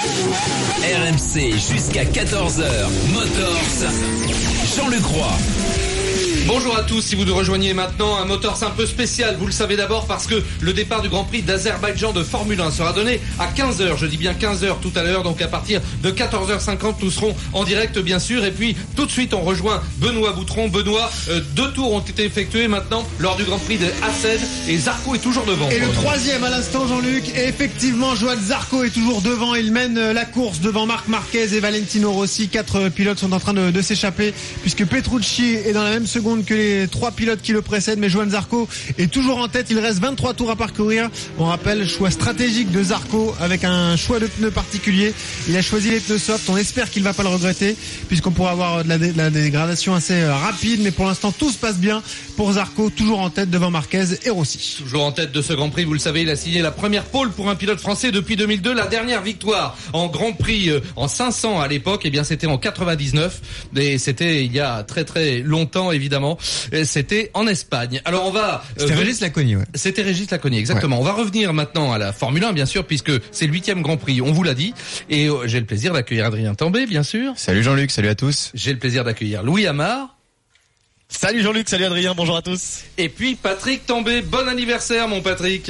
RMC jusqu'à 14h. Motors, Jean-Luc Roy. Bonjour à tous, si vous nous rejoignez maintenant, un Motors un peu spécial, vous le savez d'abord parce que le départ du Grand Prix d'Azerbaïdjan de Formule 1 sera donné à 15h, je dis bien 15h tout à l'heure, donc à partir de 14h50 nous serons en direct bien sûr, et puis tout de suite on rejoint Benoît Boutron. Benoît, 2 tours ont été effectués maintenant lors du Grand Prix de Assen et Zarco est toujours devant. Et le troisième à l'instant, Jean-Luc, et effectivement Johan Zarco est toujours devant, il mène la course devant Marc Marquez et Valentino Rossi. 4 pilotes sont en train de s'échapper puisque Petrucci est dans la même seconde que les 3 pilotes qui le précèdent, mais Johan Zarco est toujours en tête. Il reste 23 tours à parcourir. On rappelle, choix stratégique de Zarco avec un choix de pneus particulier. Il a choisi les pneus soft. On espère qu'il va pas le regretter puisqu'on pourra avoir de la dégradation assez rapide, mais pour l'instant tout se passe bien pour Zarco, toujours en tête devant Marquez et Rossi. Toujours en tête de ce Grand Prix, vous le savez, il a signé la première pole pour un pilote français depuis 2002. La dernière victoire en Grand Prix en 500 à l'époque, eh bien c'était en 99 et c'était il y a très très longtemps évidemment. C'était en Espagne. Alors on va... C'était Régis Laconi, ouais. C'était Régis Laconi, exactement. Ouais. On va revenir maintenant à la Formule 1, bien sûr, puisque c'est le 8e Grand Prix, on vous l'a dit. Et j'ai le plaisir d'accueillir Adrien Tambay, bien sûr. Salut Jean-Luc, salut à tous. J'ai le plaisir d'accueillir Louis Amar. Salut Jean-Luc, salut Adrien, bonjour à tous. Et puis Patrick Tambay, bon anniversaire mon Patrick.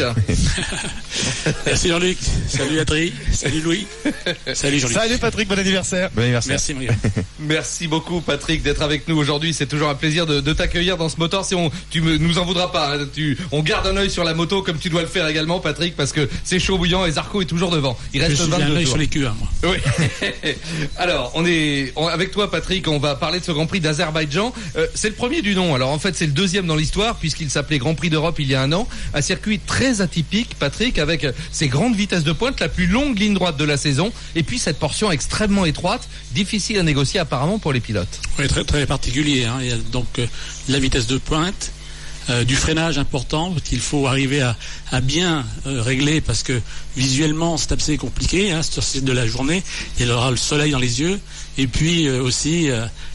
Merci Jean-Luc, salut Adrien, salut Louis, salut Jean-Luc. Salut Patrick, bon anniversaire. Bon anniversaire. Merci Marie. Merci beaucoup Patrick d'être avec nous aujourd'hui, c'est toujours un plaisir de t'accueillir dans ce Motors. Et tu nous en voudras pas, hein. On garde un œil sur la moto comme tu dois le faire également Patrick, parce que c'est chaud bouillant et Zarco est toujours devant. Il reste 22 un œil tours. Sur les QA, moi. Oui. Alors avec toi Patrick, on va parler de ce Grand Prix d'Azerbaïdjan. C'est le premier du nom. Alors en fait c'est le deuxième dans l'histoire puisqu'il s'appelait Grand Prix d'Europe il y a un an. Un circuit très atypique Patrick, avec ses grandes vitesses de pointe, la plus longue ligne droite de la saison, et puis cette portion extrêmement étroite, difficile à négocier apparemment pour les pilotes. Oui, très très particulier, hein. Il y a donc la vitesse de pointe, du freinage important qu'il faut arriver à bien régler parce que visuellement c'est assez compliqué, hein, sur ce site de la journée. Il y aura le soleil dans les yeux et puis aussi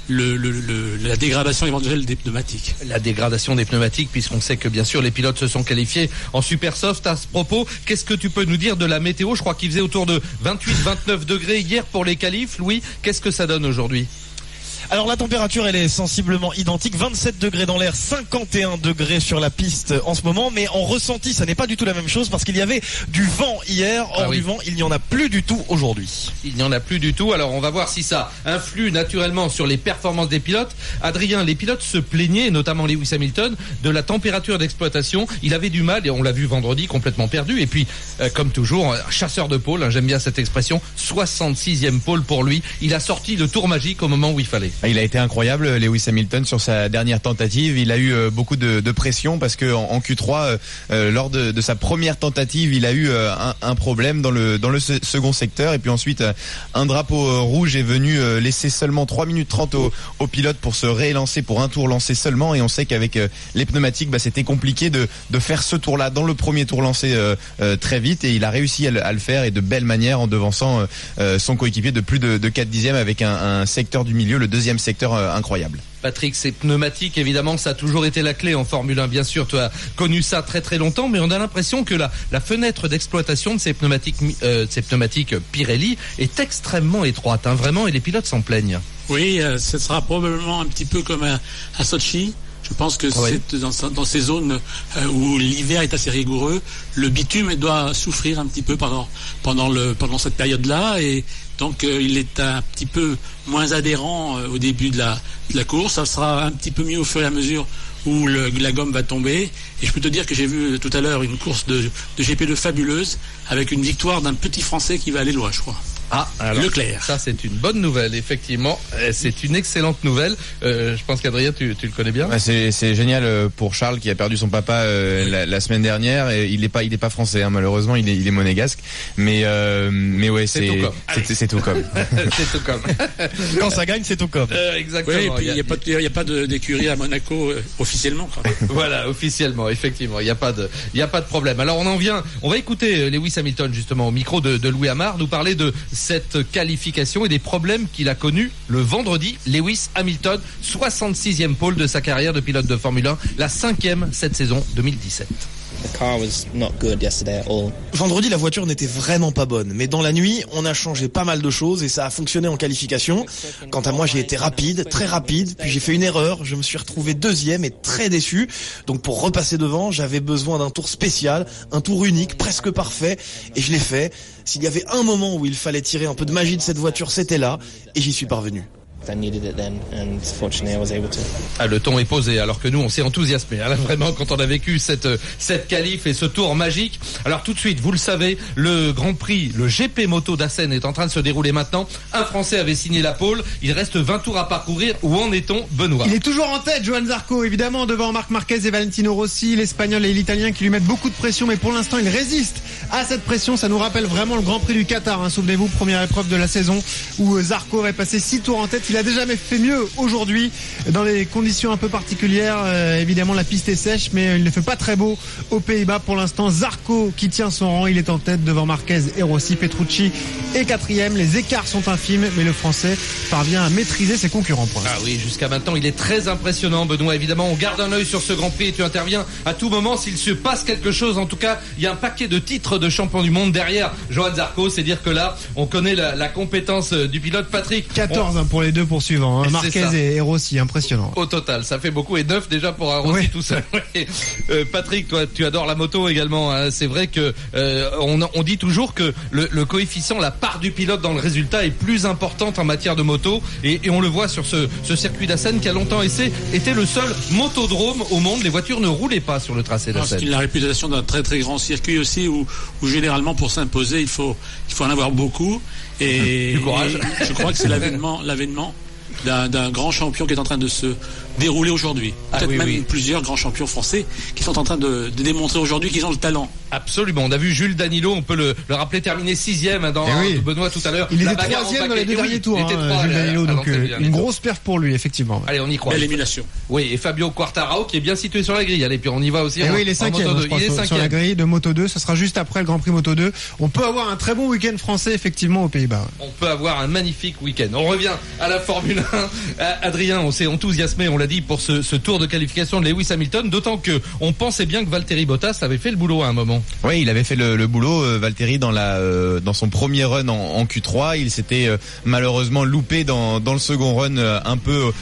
la dégradation éventuelle des pneumatiques. La dégradation des pneumatiques, puisqu'on sait que bien sûr les pilotes se sont qualifiés en super soft. À ce propos, qu'est-ce que tu peux nous dire de la météo? Je crois qu'il faisait autour de 28-29 degrés hier pour les qualifs. Louis, qu'est-ce que ça donne aujourd'hui? Alors la température elle est sensiblement identique, 27 degrés dans l'air, 51 degrés sur la piste en ce moment, mais en ressenti ça n'est pas du tout la même chose parce qu'il y avait du vent hier, du vent il n'y en a plus du tout aujourd'hui. Il n'y en a plus du tout, alors on va voir si ça influe naturellement sur les performances des pilotes. Adrien, les pilotes se plaignaient, notamment Lewis Hamilton, de la température d'exploitation. Il avait du mal, et on l'a vu vendredi, complètement perdu, et puis comme toujours, chasseur de pôle, hein, j'aime bien cette expression, 66e pôle pour lui. Il a sorti le tour magique au moment où il fallait. Il a été incroyable, Lewis Hamilton, sur sa dernière tentative. Il a eu beaucoup de pression parce que en Q3, lors de sa première tentative, il a eu un problème dans le second secteur. Et puis ensuite, un drapeau rouge est venu laisser seulement 3 minutes 30 au pilote pour se réélancer pour un tour lancé seulement. Et on sait qu'avec les pneumatiques, c'était compliqué de faire ce tour-là dans le premier tour lancé très vite. Et il a réussi à le faire et de belle manière en devançant son coéquipier de plus de 4 dixièmes avec un secteur du milieu, le deuxième secteur incroyable. Patrick, ces pneumatiques, évidemment, ça a toujours été la clé en Formule 1. Bien sûr, tu as connu ça très très longtemps, mais on a l'impression que la fenêtre d'exploitation de ces pneumatiques Pirelli est extrêmement étroite, hein, vraiment, et les pilotes s'en plaignent. Oui, ce sera probablement un petit peu comme à Sochi. Je pense que c'est dans ces zones où l'hiver est assez rigoureux, le bitume doit souffrir un petit peu pendant cette période-là, et donc il est un petit peu moins adhérent au début de la course. Ça sera un petit peu mieux au fur et à mesure où la gomme va tomber. Et je peux te dire que j'ai vu tout à l'heure une course de GP2 fabuleuse avec une victoire d'un petit Français qui va aller loin, je crois. Ah, alors, Leclerc. Ça, c'est une bonne nouvelle, effectivement. C'est une excellente nouvelle. Je pense qu'Adrien, tu le connais bien. C'est génial pour Charles qui a perdu son papa la semaine dernière. Et il est pas français, hein, malheureusement. Il est monégasque. Mais ouais, c'est tout comme. C'est tout comme. C'est tout comme. Quand ça gagne, c'est tout comme. Exactement. Oui, et puis il n'y a pas d'écurie à Monaco officiellement. Voilà, officiellement, effectivement. Il n'y a pas de problème. Alors on va écouter Lewis Hamilton justement au micro de Louis Amar nous parler de cette qualification et des problèmes qu'il a connus le vendredi. Lewis Hamilton, 66e pole de sa carrière de pilote de Formule 1, la 5e cette saison 2017. Vendredi, la voiture n'était vraiment pas bonne, mais dans la nuit, on a changé pas mal de choses et ça a fonctionné en qualification. Quant à moi, j'ai été rapide, très rapide, puis j'ai fait une erreur, je me suis retrouvé deuxième et très déçu. Donc pour repasser devant, j'avais besoin d'un tour spécial, un tour unique, presque parfait, et je l'ai fait. S'il y avait un moment où il fallait tirer un peu de magie de cette voiture, c'était là, et j'y suis parvenu. Le ton est posé alors que nous on s'est enthousiasmé vraiment quand on a vécu cette qualif et ce tour magique. Alors tout de suite, vous le savez, le Grand Prix, le GP moto d'Assen est en train de se dérouler maintenant. Un Français avait signé la pole, il reste 20 tours à parcourir. Où en est-on, Benoît? Il est toujours en tête, Johan Zarco, évidemment devant Marc Marquez et Valentino Rossi, l'Espagnol et l'Italien qui lui mettent beaucoup de pression, mais pour l'instant il résiste à cette pression. Ça nous rappelle vraiment le Grand Prix du Qatar, hein. Souvenez-vous, première épreuve de la saison où Zarco avait passé 6 tours en tête. Il a déjà fait mieux aujourd'hui dans des conditions un peu particulières. Évidemment, la piste est sèche, mais il ne fait pas très beau aux Pays-Bas pour l'instant. Zarco qui tient son rang, il est en tête devant Marquez et Rossi. Petrucci est 4e. Les écarts sont infimes, mais le Français parvient à maîtriser ses concurrents. Ah oui, jusqu'à maintenant, il est très impressionnant, Benoît. Évidemment, on garde un œil sur ce Grand Prix et tu interviens à tout moment s'il se passe quelque chose. En tout cas, il y a un paquet de titres de champion du monde derrière Johan Zarco. C'est dire que là, on connaît la compétence du pilote. Patrick. 14 pour les deux poursuivants. Marquez et Rossi, impressionnant. Au total, ça fait beaucoup et 9 déjà pour un Rossi tout seul. Patrick, toi, tu adores la moto également. Hein. C'est vrai que on dit toujours que le coefficient, la part du pilote dans le résultat est plus importante en matière de moto et on le voit sur ce circuit d'Assen qui a longtemps été le seul motodrome au monde. Les voitures ne roulaient pas sur le tracé d'Assen. Il a la réputation d'un très très grand circuit aussi où généralement pour s'imposer il faut en avoir beaucoup et du courage. Et je crois que c'est l'avènement d'un grand champion qui est en train de se dérouler aujourd'hui. Peut-être plusieurs grands champions français qui sont en train de démontrer aujourd'hui qu'ils ont le talent. Absolument. On a vu Jules Danilo, on peut le rappeler, terminer 6e dans Benoît tout à l'heure. Il était 3e dans les deux derniers tours. Jules Danilo, donc une grosse perf pour lui, effectivement. Allez, on y croit. L'élimination. Oui, et Fabio Quartararo qui est bien situé sur la grille. Allez, puis on y va aussi. Il est 5e sur la grille de Moto 2. Ça sera juste après le Grand Prix Moto 2. On peut avoir un très bon week-end français, effectivement, aux Pays-Bas. On peut avoir un magnifique week-end. On revient à la Formule 1. Adrien, on s'est enthousiasmé, on l'a dit, pour ce tour de qualification de Lewis Hamilton, d'autant que on pensait bien que Valtteri Bottas avait fait le boulot à un moment. Oui, il avait fait le boulot, Valtteri, dans son premier run en Q3. Il s'était malheureusement loupé dans le second run, un peu,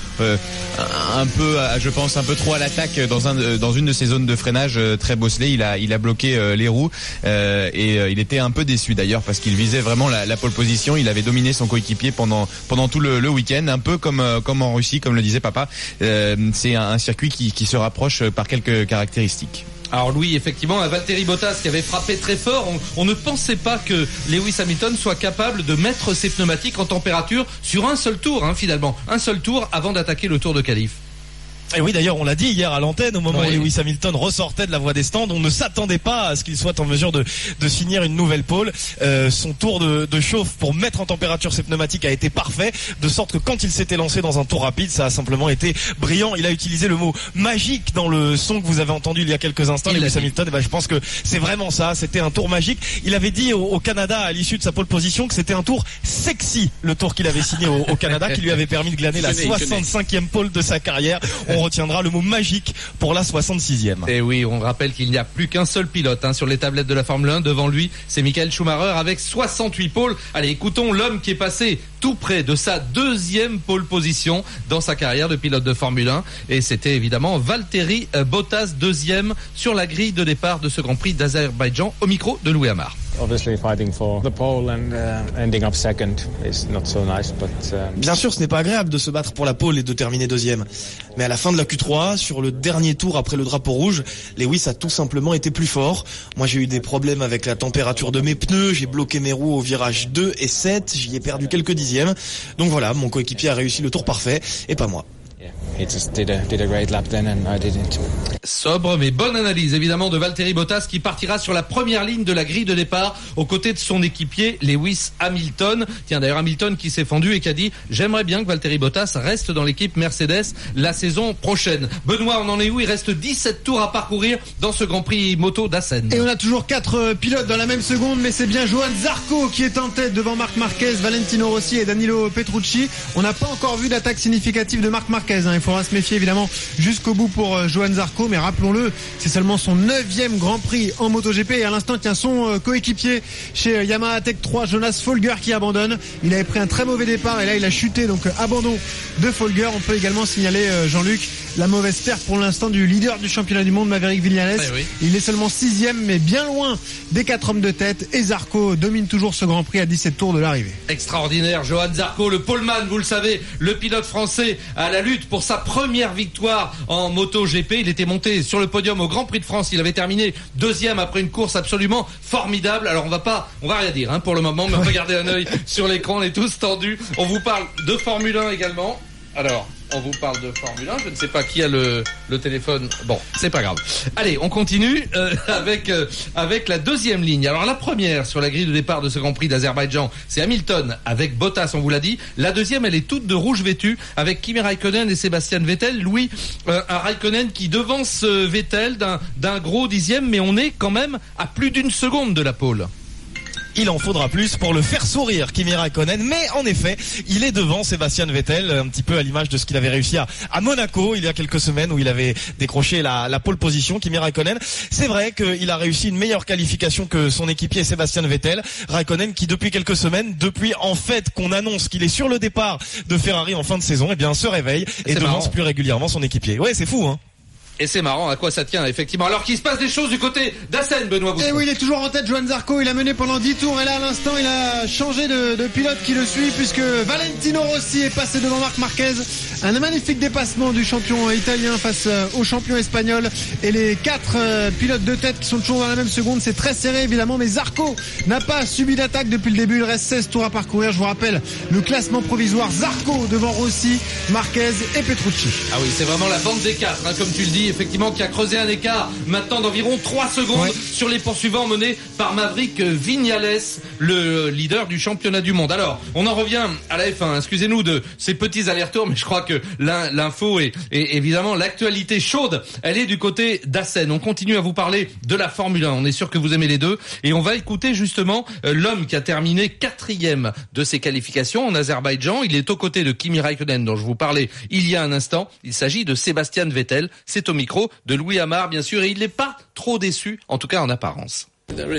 je pense, un peu trop à l'attaque dans une de ses zones de freinage très bosselée. Il a bloqué les roues et il était un peu déçu d'ailleurs parce qu'il visait vraiment la pole position. Il avait dominé son coéquipier pendant tout le week-end, un peu comme en Russie, comme le disait papa. C'est un circuit qui se rapproche par quelques caractéristiques. Alors Louis, effectivement, un Valtteri Bottas qui avait frappé très fort. On ne pensait pas que Lewis Hamilton soit capable de mettre ses pneumatiques en température sur un seul tour, finalement. Un seul tour avant d'attaquer le tour de qualif. Et oui, d'ailleurs, on l'a dit hier à l'antenne, au moment où Lewis Hamilton ressortait de la voie des stands, on ne s'attendait pas à ce qu'il soit en mesure de signer une nouvelle pole. Son tour de chauffe pour mettre en température ses pneumatiques a été parfait, de sorte que quand il s'était lancé dans un tour rapide, ça a simplement été brillant. Il a utilisé le mot magique dans le son que vous avez entendu il y a quelques instants, Lewis Hamilton. Je pense que c'est vraiment ça, c'était un tour magique. Il avait dit au Canada, à l'issue de sa pole position, que c'était un tour sexy, le tour qu'il avait signé au Canada, qui lui avait permis de glaner la 65e pole de sa carrière. On retiendra le mot magique pour la 66e. Et oui, on rappelle qu'il n'y a plus qu'un seul pilote sur les tablettes de la Formule 1. Devant lui, c'est Michael Schumacher avec 68 pôles. Allez, écoutons l'homme qui est passé tout près de sa 2e pole position dans sa carrière de pilote de Formule 1. Et c'était évidemment Valtteri Bottas, 2e sur la grille de départ de ce Grand Prix d'Azerbaïdjan, au micro de Louis Amar. Bien sûr, ce n'est pas agréable de se battre pour la pole et de terminer 2e. Mais à la fin de la Q3, sur le dernier tour après le drapeau rouge, Lewis a tout simplement été plus fort. Moi, j'ai eu des problèmes avec la température de mes pneus, j'ai bloqué mes roues au virage 2 et 7, j'y ai perdu quelques dixièmes. Donc voilà, mon coéquipier a réussi le tour parfait et pas moi. Sobre mais bonne analyse évidemment de Valtteri Bottas qui partira sur la première ligne de la grille de départ aux côtés de son équipier Lewis Hamilton. Tiens, d'ailleurs Hamilton qui s'est fendu et qui a dit « J'aimerais bien que Valtteri Bottas reste dans l'équipe Mercedes la saison prochaine ». Benoît, on en est où? Il reste 17 tours à parcourir dans ce Grand Prix moto d'Assen. Et on a toujours 4 pilotes dans la même seconde, mais c'est bien Johan Zarco qui est en tête devant Marc Marquez, Valentino Rossi et Danilo Petrucci. On n'a pas encore vu d'attaque significative de Marc Marquez, il faudra se méfier évidemment jusqu'au bout pour Johan Zarco, mais rappelons-le, c'est seulement son 9e Grand Prix en MotoGP et à l'instant tient son coéquipier chez Yamaha Tech 3, Jonas Folger, qui abandonne. Il avait pris un très mauvais départ et là il a chuté, donc abandon de Folger. On peut également signaler, Jean-Luc, la mauvaise perte pour l'instant du leader du championnat du monde, Maverick Viñales. Oui. Il est seulement 6e, mais bien loin des 4 hommes de tête, et Zarco domine toujours ce Grand Prix à 17 tours de l'arrivée. Extraordinaire, Johan Zarco, le poleman, vous le savez, le pilote français à la lutte pour sa première victoire en MotoGP. Il était monté sur le podium au Grand Prix de France. Il avait terminé 2e après une course absolument formidable. Alors on va rien dire pour le moment, mais regardez un œil sur l'écran, on est tous tendus. On vous parle de Formule 1 également. Alors, on vous parle de Formule 1, je ne sais pas qui a le téléphone. Bon, c'est pas grave. Allez, on continue avec la deuxième ligne. Alors la première sur la grille de départ de ce Grand Prix d'Azerbaïdjan, c'est Hamilton avec Bottas, on vous l'a dit. La deuxième, elle est toute de rouge vêtue avec Kimi Raikkonen et Sébastien Vettel. Louis, un Raikkonen qui devance Vettel d'un gros 10e, mais on est quand même à plus d'une seconde de la pole. Il en faudra plus pour le faire sourire, Kimi Raikkonen, mais en effet, il est devant Sébastien Vettel, un petit peu à l'image de ce qu'il avait réussi à Monaco il y a quelques semaines où il avait décroché la pole position, Kimi Raikkonen. C'est vrai qu'il a réussi une meilleure qualification que son équipier Sébastien Vettel. Raikkonen qui depuis quelques semaines, depuis en fait qu'on annonce qu'il est sur le départ de Ferrari en fin de saison, se réveille et devance plus régulièrement son équipier. Ouais, c'est fou, hein. Et c'est marrant à quoi ça tient, effectivement. Alors qu'il se passe des choses du côté d'Assen, Benoît Boutron. Et oui, il est toujours en tête, Johan Zarco. Il a mené pendant 10 tours et là, à l'instant, il a changé de pilote qui le suit puisque Valentino Rossi est passé devant Marc Marquez. Un magnifique dépassement du champion italien face au champion espagnol. Et les 4 pilotes de tête qui sont toujours dans la même seconde. C'est très serré, évidemment, mais Zarco n'a pas subi d'attaque depuis le début. Il reste 16 tours à parcourir. Je vous rappelle le classement provisoire. Zarco devant Rossi, Marquez et Petrucci. Ah oui, c'est vraiment la bande des 4, comme tu le dis. Effectivement, qui a creusé un écart maintenant d'environ 3 secondes sur les poursuivants menés par Maverick Viñales, le leader du championnat du monde. Alors, on en revient à la F1. Excusez-nous de ces petits allers-retours, mais je crois que l'info et évidemment l'actualité chaude, elle est du côté d'Assen. On continue à vous parler de la Formule 1. On est sûr que vous aimez les deux et on va écouter justement l'homme qui a terminé 4e de ses qualifications en Azerbaïdjan. Il est aux côtés de Kimi Raikkonen dont je vous parlais il y a un instant. Il s'agit de Sébastien Vettel. C'est au micro de Louis Amar, bien sûr, et il n'est pas trop déçu, en tout cas en apparence. Le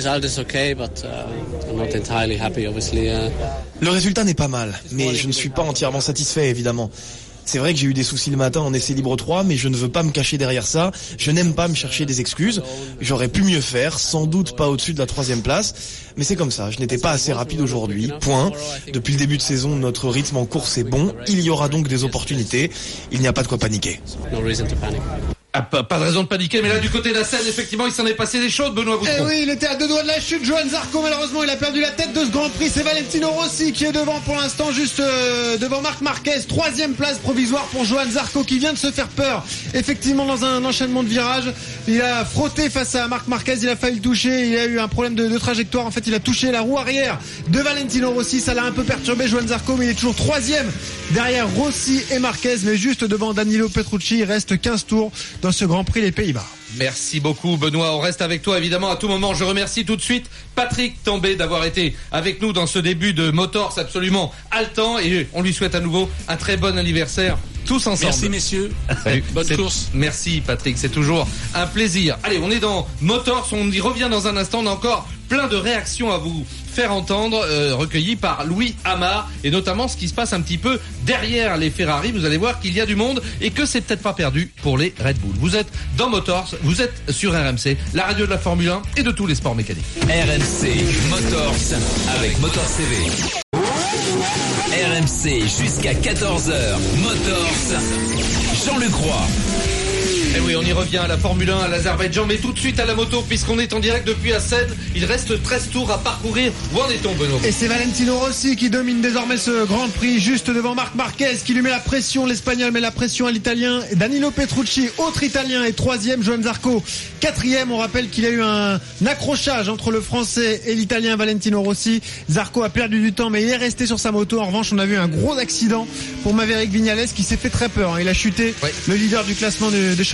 résultat n'est pas mal, mais je ne suis pas entièrement satisfait, évidemment. C'est vrai que j'ai eu des soucis le matin en essai libre 3, mais je ne veux pas me cacher derrière ça. Je n'aime pas me chercher des excuses. J'aurais pu mieux faire, sans doute pas au-dessus de la 3e place. Mais c'est comme ça, je n'étais pas assez rapide aujourd'hui, point. Depuis le début de saison, notre rythme en course est bon. Il y aura donc des opportunités. Il n'y a pas de quoi paniquer. Ah, pas de raison de paniquer, mais là du côté de la scène, effectivement, il s'en est passé des choses, Benoît Boutron. Eh oui, il était à 2 doigts de la chute. Johan Zarco, malheureusement, il a perdu la tête de ce Grand Prix. C'est Valentino Rossi qui est devant pour l'instant, juste devant Marc Marquez. 3e place provisoire pour Johan Zarco qui vient de se faire peur. Effectivement, dans un enchaînement de virages, il a frotté face à Marc Marquez. Il a failli le toucher. Il a eu un problème de trajectoire. En fait, il a touché la roue arrière de Valentino Rossi. Ça l'a un peu perturbé, Johan Zarco, mais il est toujours 3e derrière Rossi et Marquez, mais juste devant Danilo Petrucci. Il reste 15 tours dans ce Grand Prix les Pays-Bas. Merci beaucoup Benoît, on reste avec toi évidemment à tout moment. Je remercie tout de suite Patrick Tambay d'avoir été avec nous dans ce début de Motors absolument haletant et on lui souhaite à nouveau un très bon anniversaire tous ensemble. Merci messieurs. Salut. Bonne course. Merci Patrick, c'est toujours un plaisir. Allez, on est dans Motors, on y revient dans un instant. On a encore plein de réactions à vous faire entendre, recueillies par Louis Amar et notamment ce qui se passe un petit peu derrière les Ferrari. Vous allez voir qu'il y a du monde et que c'est peut-être pas perdu pour les Red Bull. Vous êtes dans Motors, vous êtes sur RMC, la radio de la Formule 1 et de tous les sports mécaniques. RMC Motors avec Motors TV. RMC jusqu'à 14h. Motors, Jean-Luc Roy. Et oui, on y revient à la Formule 1, à l'Azerbaïdjan, mais tout de suite à la moto, puisqu'on est en direct depuis Assen. Il reste 13 tours à parcourir. Où en est-on, Benoît ? Et c'est Valentino Rossi qui domine désormais ce Grand Prix, juste devant Marc Marquez, qui lui met la pression. L'Espagnol met la pression à l'Italien. Danilo Petrucci, autre Italien, est 3e. Johan Zarco, 4e. On rappelle qu'il y a eu un accrochage entre le Français et l'Italien Valentino Rossi. Zarco a perdu du temps, mais il est resté sur sa moto. En revanche, on a vu un gros accident pour Maverick Viñales qui s'est fait très peur. Il a chuté, le leader du classement de championnat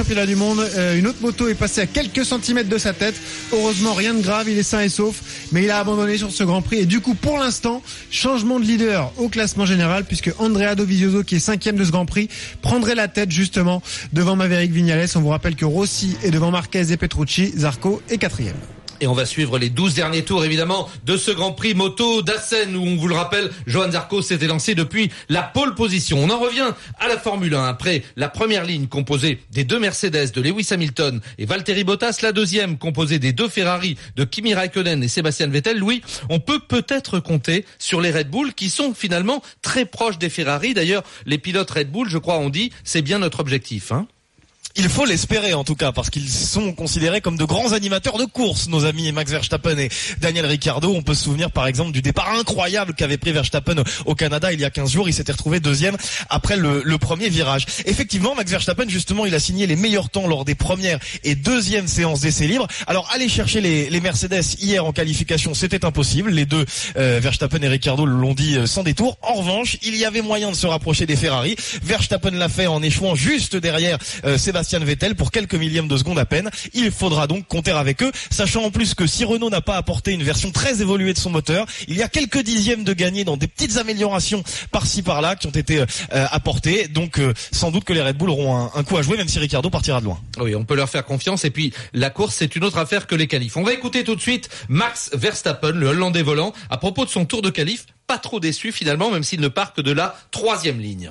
championnat du monde. Une autre moto est passée à quelques centimètres de sa tête. Heureusement, rien de grave, il est sain et sauf, mais il a abandonné sur ce Grand Prix. Et du coup, pour l'instant, changement de leader au classement général, puisque Andrea Dovizioso, qui est 5e de ce Grand Prix, prendrait la tête justement devant Maverick Viñales. On vous rappelle que Rossi est devant Marquez et Petrucci, Zarco est 4e. Et on va suivre les 12 derniers tours, évidemment, de ce Grand Prix moto d'Assen, où on vous le rappelle, Johann Zarco s'était lancé depuis la pole position. On en revient à la Formule 1 après la première ligne composée des 2 Mercedes de Lewis Hamilton et Valtteri Bottas, la deuxième composée des 2 Ferrari de Kimi Raikkonen et Sebastian Vettel. Louis, on peut peut-être compter sur les Red Bull qui sont finalement très proches des Ferrari. D'ailleurs, les pilotes Red Bull, je crois, ont dit, c'est bien notre objectif, hein. Il faut l'espérer en tout cas, parce qu'ils sont considérés comme de grands animateurs de course, nos amis Max Verstappen et Daniel Ricciardo. On peut se souvenir par exemple du départ incroyable qu'avait pris Verstappen au Canada il y a 15 jours. Il s'était retrouvé deuxième après le premier virage. Effectivement, Max Verstappen, justement, il a signé les meilleurs temps lors des premières et deuxièmes séances d'essais libres. Alors, aller chercher les Mercedes hier en qualification, c'était impossible. Les deux, Verstappen et Ricciardo, l'ont dit sans détour. En revanche, il y avait moyen de se rapprocher des Ferrari. Verstappen l'a fait en échouant juste derrière Sébastien Vettel pour quelques millièmes de seconde à peine. Il faudra donc compter avec eux, sachant en plus que si Renault n'a pas apporté une version très évoluée de son moteur, il y a quelques dixièmes de gagné dans des petites améliorations par-ci par-là qui ont été apportées. Donc sans doute que les Red Bull auront un coup à jouer, même si Ricciardo partira de loin. Oui, on peut leur faire confiance. Et puis la course, c'est une autre affaire que les qualifs. On va écouter tout de suite Max Verstappen, le Hollandais volant, à propos de son tour de qualif. Pas trop déçu finalement, même s'il ne part que de la 3e ligne.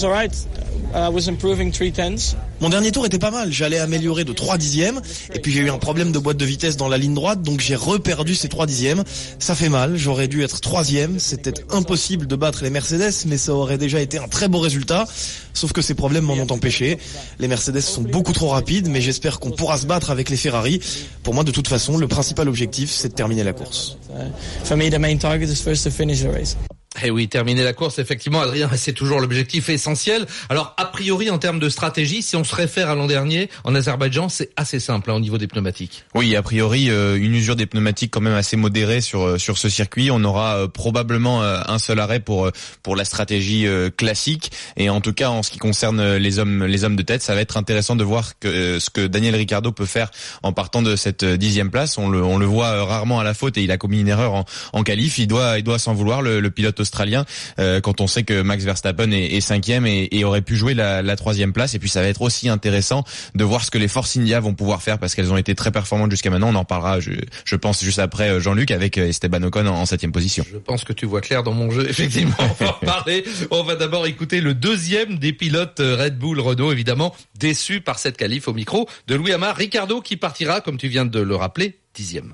Mon dernier tour était pas mal, j'allais améliorer de 3 dixièmes et puis j'ai eu un problème de boîte de vitesse dans la ligne droite, donc j'ai reperdu ces 3 dixièmes. Ça fait mal, j'aurais dû être 3e, c'était impossible de battre les Mercedes, mais ça aurait déjà été un très beau résultat, sauf que ces problèmes m'en ont empêché. Les Mercedes sont beaucoup trop rapides, mais j'espère qu'on pourra se battre avec les Ferrari. Pour moi, de toute façon, le principal objectif, c'est de terminer la course. For me, the main target is first to finish the race. Eh oui, terminer la course, effectivement, Adrien, c'est toujours l'objectif essentiel. Alors, a priori, en termes de stratégie, si on se réfère à l'an dernier, en Azerbaïdjan, c'est assez simple au niveau des pneumatiques. Oui, a priori, une usure des pneumatiques quand même assez modérée sur ce circuit. On aura probablement un seul arrêt pour la stratégie classique. Et en tout cas, en ce qui concerne les hommes de tête, ça va être intéressant de voir ce que Daniel Ricciardo peut faire en partant de cette 10e place. On le voit rarement à la faute et il a commis une erreur en qualif. Il doit s'en vouloir, le pilote australien, quand on sait que Max Verstappen est 5e et aurait pu jouer la 3e place. Et puis ça va être aussi intéressant de voir ce que les Force India vont pouvoir faire, parce qu'elles ont été très performantes jusqu'à maintenant. On en parlera, je pense, juste après Jean-Luc, avec Esteban Ocon en 7e position. Je pense que tu vois clair dans mon jeu, effectivement. On va en parler. On va d'abord écouter le deuxième des pilotes Red Bull Renault, évidemment déçu par cette qualif, au micro de Louis Amar. Ricciardo qui partira, comme tu viens de le rappeler, 10e.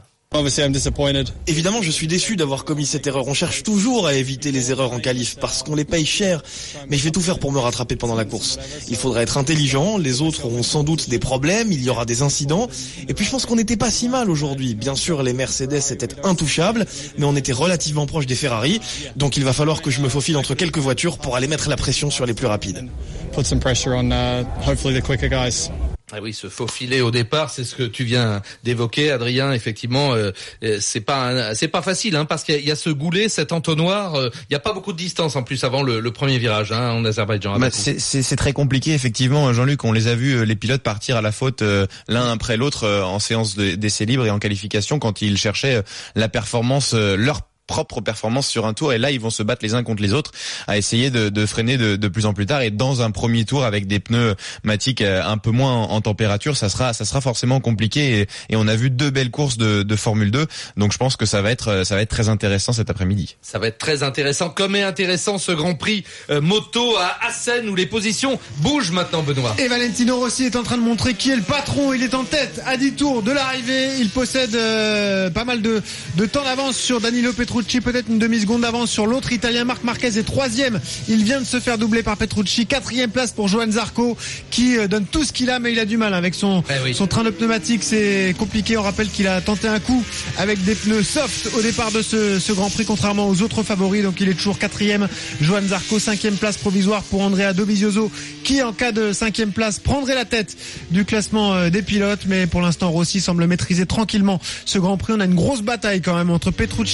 Évidemment, je suis déçu d'avoir commis cette erreur. On cherche toujours à éviter les erreurs en qualif parce qu'on les paye cher. Mais je vais tout faire pour me rattraper pendant la course. Il faudra être intelligent. Les autres auront sans doute des problèmes. Il y aura des incidents. Et puis je pense qu'on n'était pas si mal aujourd'hui. Bien sûr, les Mercedes étaient intouchables, mais on était relativement proche des Ferrari. Donc il va falloir que je me faufile entre quelques voitures pour aller mettre la pression sur les plus rapides. Put some pressure on hopefully the quicker guys. Ah oui, se faufiler au départ, c'est ce que tu viens d'évoquer, Adrien. Effectivement, c'est pas facile, hein, parce qu'il y a ce goulet, cet entonnoir. Il y a pas beaucoup de distance en plus avant le premier virage, hein, en Azerbaïdjan. C'est très compliqué, effectivement, Jean-Luc. On les a vus, les pilotes, partir à la faute l'un après l'autre en séance d'essai libre et en qualification quand ils cherchaient la performance, leur propre performance sur un tour, et là ils vont se battre les uns contre les autres à essayer de freiner de plus en plus tard, et dans un premier tour avec des pneumatiques un peu moins en température, ça sera forcément compliqué, et on a vu 2 belles courses de Formule 2, donc je pense que ça va être très intéressant cet après-midi. Ça va être très intéressant, comme est intéressant ce Grand Prix moto à Assen où les positions bougent maintenant, Benoît. Et Valentino Rossi est en train de montrer qui est le patron. Il est en tête à 10 tours de l'arrivée. Il possède pas mal de temps d'avance sur Danilo Petrucci, peut-être une demi-seconde d'avance sur l'autre Italien. Marc Marquez est 3e. Il vient de se faire doubler par Petrucci. 4e place pour Johann Zarco qui donne tout ce qu'il a, mais il a du mal avec son train de pneumatique. C'est compliqué. On rappelle qu'il a tenté un coup avec des pneus soft au départ de ce Grand Prix, contrairement aux autres favoris. Donc il est toujours 4e. Johann Zarco, 5e place provisoire pour Andrea Dovizioso, qui en cas de 5e place prendrait la tête du classement des pilotes. Mais pour l'instant, Rossi semble maîtriser tranquillement ce Grand Prix. On a une grosse bataille quand même entre Petrucci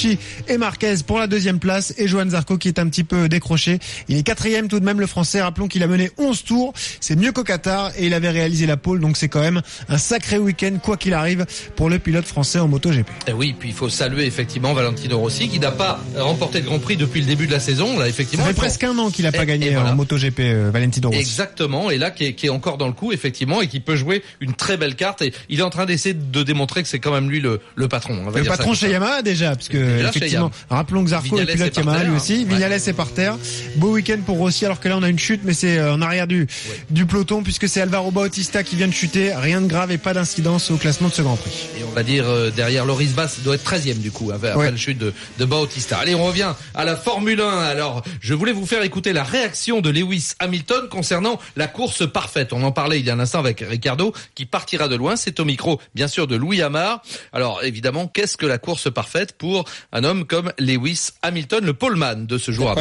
et Marquez pour la deuxième place et Johan Zarco qui est un petit peu décroché. Il est 4e tout de même le Français. Rappelons qu'il a mené 11 tours. C'est mieux qu'au Qatar et il avait réalisé la pole. Donc c'est quand même un sacré week-end quoi qu'il arrive pour le pilote français en MotoGP. Et oui, puis il faut saluer effectivement Valentino Rossi qui n'a pas remporté le Grand Prix depuis le début de la saison. Là, effectivement, ça fait presque un an qu'il n'a pas gagné voilà. en MotoGP, Valentino Rossi. Exactement, et là qui est encore dans le coup effectivement et qui peut jouer une très belle carte et il est en train d'essayer de démontrer que c'est quand même lui le patron. Le patron chez Yamaha déjà, parce que effectivement, rappelons que Zarco est pilote Yamaha lui aussi. Vignales est par terre. Beau week-end pour Rossi alors que là on a une chute mais c'est en arrière du peloton puisque c'est Alvaro Bautista qui vient de chuter. Rien de grave et pas d'incidence au classement de ce Grand Prix. Et on va dire derrière Loris Bass doit être 13e du coup après la chute de Bautista. Allez, on revient à la Formule 1. Alors, je voulais vous faire écouter la réaction de Lewis Hamilton concernant la course parfaite. On en parlait il y a un instant avec Ricardo qui partira de loin. C'est au micro, bien sûr, de Louis Amar. Alors, évidemment, qu'est-ce que la course parfaite pour un homme comme Lewis Hamilton, le poleman de ce jour?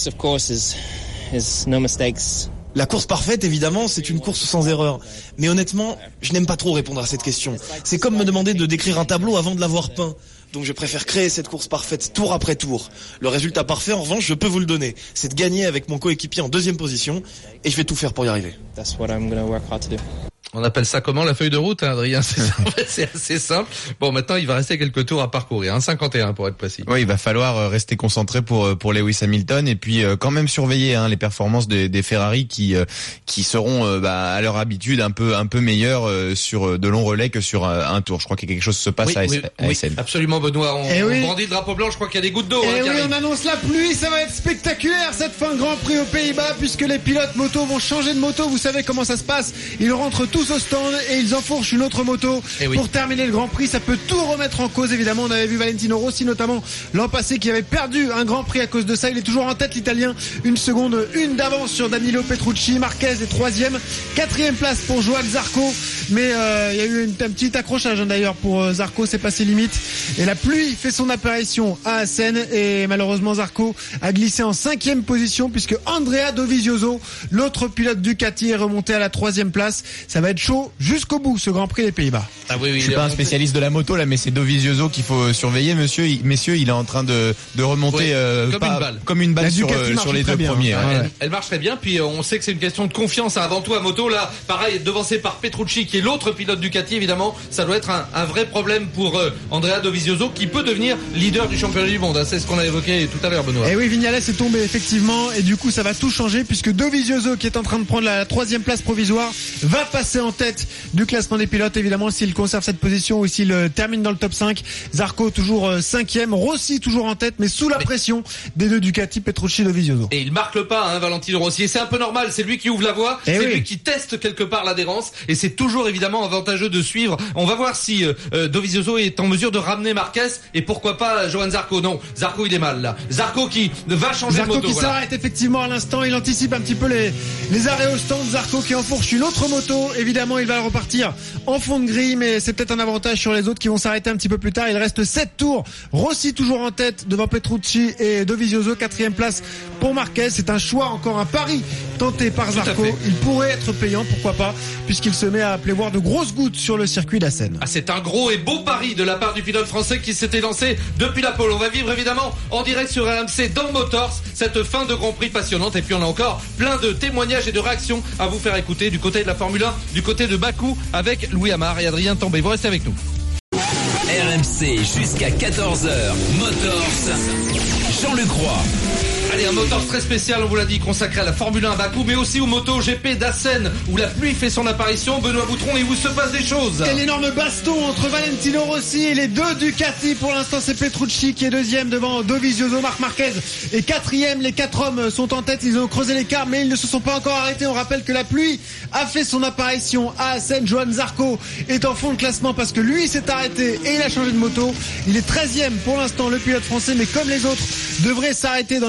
La course parfaite, évidemment, c'est une course sans erreur. Mais honnêtement, je n'aime pas trop répondre à cette question. C'est comme me demander de décrire un tableau avant de l'avoir peint. Donc je préfère créer cette course parfaite tour après tour. Le résultat parfait, en revanche, je peux vous le donner. C'est de gagner avec mon coéquipier en 2e position. Et je vais tout faire pour y arriver. On appelle ça comment, la feuille de route, hein, Adrien? C'est assez simple. Bon, maintenant, il va rester quelques tours à parcourir, 51 pour être précis. Oui, il va falloir rester concentré pour Lewis Hamilton et puis quand même surveiller les performances des Ferrari qui seront à leur habitude un peu meilleures sur de longs relais que sur un tour. Je crois que quelque chose se passe à SN. Absolument, Benoît. On brandit le drapeau blanc. Je crois qu'il y a des gouttes d'eau. Et oui, on annonce la pluie. Ça va être spectaculaire cette fin de Grand Prix aux Pays-Bas puisque les pilotes moto vont changer de moto. Vous savez comment ça se passe. Ils rentrent tous au stand et ils enfourchent une autre moto pour terminer le Grand Prix. Ça peut tout remettre en cause. Évidemment, on avait vu Valentino Rossi notamment l'an passé qui avait perdu un Grand Prix à cause de ça. Il est toujours en tête, l'Italien. 1 seconde d'avance sur Danilo Petrucci. Marquez est 3e. 4e place pour Johan Zarco. Mais il y a eu un petit accrochage d'ailleurs pour Zarco. C'est passé limite. Et la pluie fait son apparition à Assen. Et malheureusement, Zarco a glissé en 5e position puisque Andrea Dovizioso, l'autre pilote Ducati, est remonté à la 3e place. Ça va être chaud jusqu'au bout ce Grand Prix des Pays-Bas. Je suis pas un spécialiste de la moto là, mais c'est Dovizioso qu'il faut surveiller, messieurs. Il est en train de remonter comme une balle sur les deux premiers. Elle marche très bien. Puis on sait que c'est une question de confiance avant tout à moto. Là, pareil, devancé par Petrucci qui est l'autre pilote Ducati. Évidemment, ça doit être un vrai problème pour Andrea Dovizioso qui peut devenir leader du championnat du monde. C'est ce qu'on a évoqué tout à l'heure, Benoît. Et oui, Vignales est tombé effectivement et du coup ça va tout changer puisque Dovizioso qui est en train de prendre la 3e place provisoire va passer en tête du classement des pilotes. Évidemment, s'il conserve cette position ou s'il termine dans le top 5. Zarco toujours 5e, Rossi toujours en tête mais sous la pression des deux Ducati, Petrucci et Dovizioso. Et il marque le pas, Valentino Rossi. Et c'est un peu normal, c'est lui qui ouvre la voie, c'est lui qui teste quelque part l'adhérence et c'est toujours évidemment avantageux de suivre. On va voir si Dovizioso est en mesure de ramener Marquez et pourquoi pas Johan Zarco. Non, Zarco il est mal là. Zarco qui va changer de moto. Zarco qui s'arrête effectivement à l'instant, il anticipe un petit peu les arrêts au stand. Zarco qui enfourche une autre moto. Évidemment, il va repartir en fond de grille, mais c'est peut-être un avantage sur les autres qui vont s'arrêter un petit peu plus tard. Il reste 7 tours. Rossi toujours en tête devant Petrucci et Dovizioso. 4e place pour Marquez. C'est un choix, encore un pari tenté par Zarco. Il pourrait être payant, pourquoi pas, puisqu'il se met à pleuvoir de grosses gouttes sur le circuit d'Assen. C'est un gros et beau pari de la part du pilote français qui s'était lancé depuis la pole. On va vivre évidemment en direct sur RMC dans Motors cette fin de Grand Prix passionnante. Et puis on a encore plein de témoignages et de réactions à vous faire écouter du côté de la Formule 1, du côté de Bakou avec Louis Amar et Adrien Tambay. Vous restez avec nous. RMC jusqu'à 14h. Motors. Jean-Luc Roy. Allez, un moteur très spécial, on vous l'a dit, consacré à la Formule 1 à Bakou, mais aussi au MotoGP d'Assen, où la pluie fait son apparition. Benoît Boutron, et où se passe des choses. Quel énorme baston entre Valentino Rossi et les deux Ducati. Pour l'instant, c'est Petrucci qui est 2e devant Dovizioso, Marc Marquez est 4e. Les 4 hommes sont en tête, ils ont creusé l'écart, mais ils ne se sont pas encore arrêtés. On rappelle que la pluie a fait son apparition à Assen. Johan Zarco est en fond de classement parce que lui s'est arrêté et il a changé de moto. Il est 13e pour l'instant, le pilote français, mais comme les autres devrait s'arrêter dans les tours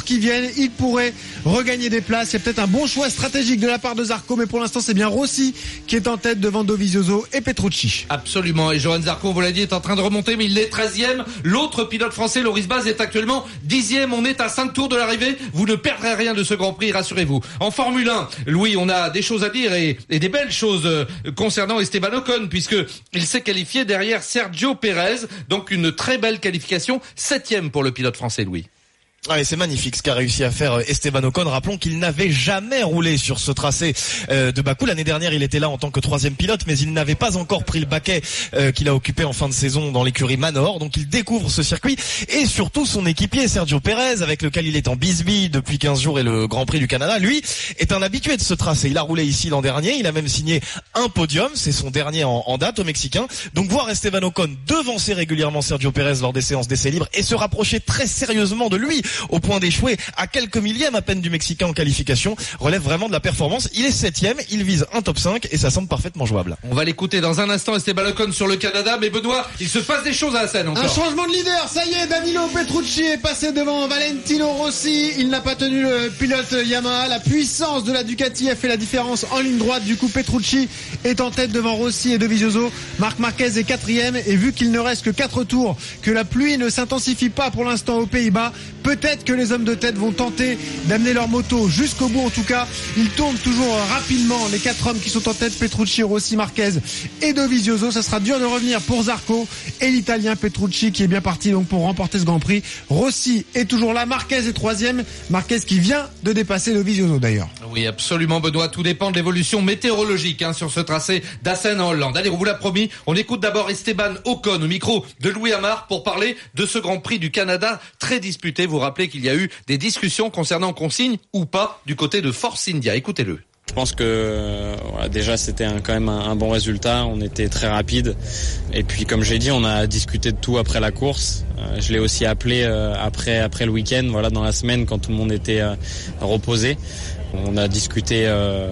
qui viennent, il pourrait regagner des places. Il y a peut-être un bon choix stratégique de la part de Zarco, mais pour l'instant c'est bien Rossi qui est en tête devant Dovizioso et Petrucci. Absolument, et Johan Zarco, vous l'avez dit, est en train de remonter, mais il est 13e. L'autre pilote français, Loris Baz, est actuellement 10e. On est à 5 tours de l'arrivée. Vous ne perdrez rien de ce Grand Prix, rassurez-vous. En Formule 1, Louis, on a des choses à dire et des belles choses concernant Esteban Ocon, puisque il s'est qualifié derrière Sergio Pérez. Donc une très belle qualification, 7e pour le pilote français, Louis. Ouais, c'est magnifique ce qu'a réussi à faire Esteban Ocon. Rappelons qu'il n'avait jamais roulé sur ce tracé de Bakou. L'année dernière, il était là en tant que 3e pilote, mais il n'avait pas encore pris le baquet qu'il a occupé en fin de saison dans l'écurie Manor. Donc il découvre ce circuit et surtout son équipier Sergio Pérez, avec lequel il est en bisbille depuis 15 jours et le Grand Prix du Canada. Lui est un habitué de ce tracé. Il a roulé ici l'an dernier. Il a même signé un podium. C'est son dernier en date au Mexicain. Donc voir Esteban Ocon devancer régulièrement Sergio Pérez lors des séances d'essais libres et se rapprocher très sérieusement de lui au point d'échouer à quelques millièmes à peine du Mexicain en qualification relève vraiment de la performance. Il est 7e, il vise un top 5 et ça semble parfaitement jouable. On va l'écouter dans un instant, Esteban Ocon sur le Canada, mais Benoît, il se passe des choses à la scène encore. Un changement de leader, ça y est, Danilo Petrucci est passé devant Valentino Rossi. Il n'a pas tenu le pilote Yamaha. La puissance de la Ducati a fait la différence en ligne droite. Du coup, Petrucci est en tête devant Rossi et Dovizioso. Marc Marquez est 4e et vu qu'il ne reste que 4 tours, que la pluie ne s'intensifie pas pour l'instant aux Pays-Bas, peut-être que les hommes de tête vont tenter d'amener leur moto jusqu'au bout. En tout cas, ils tournent toujours rapidement. Les 4 hommes qui sont en tête, Petrucci, Rossi, Marquez et Dovizioso. Ça sera dur de revenir pour Zarco et l'Italien Petrucci qui est bien parti donc pour remporter ce Grand Prix. Rossi est toujours là. Marquez est 3e. Marquez qui vient de dépasser Dovizioso d'ailleurs. Oui, absolument, Benoît. Tout dépend de l'évolution météorologique sur ce tracé d'Assen en Hollande. Allez, on vous l'a promis. On écoute d'abord Esteban Ocon au micro de Louis Amar pour parler de ce Grand Prix du Canada très disputé. Vous rappelez qu'il y a eu des discussions concernant consigne ou pas du côté de Force India. Écoutez-le. Je pense que déjà c'était quand même un bon résultat, on était très rapide et puis comme j'ai dit on a discuté de tout après la course. Je l'ai aussi appelé après le week-end, dans la semaine quand tout le monde était reposé. On a discuté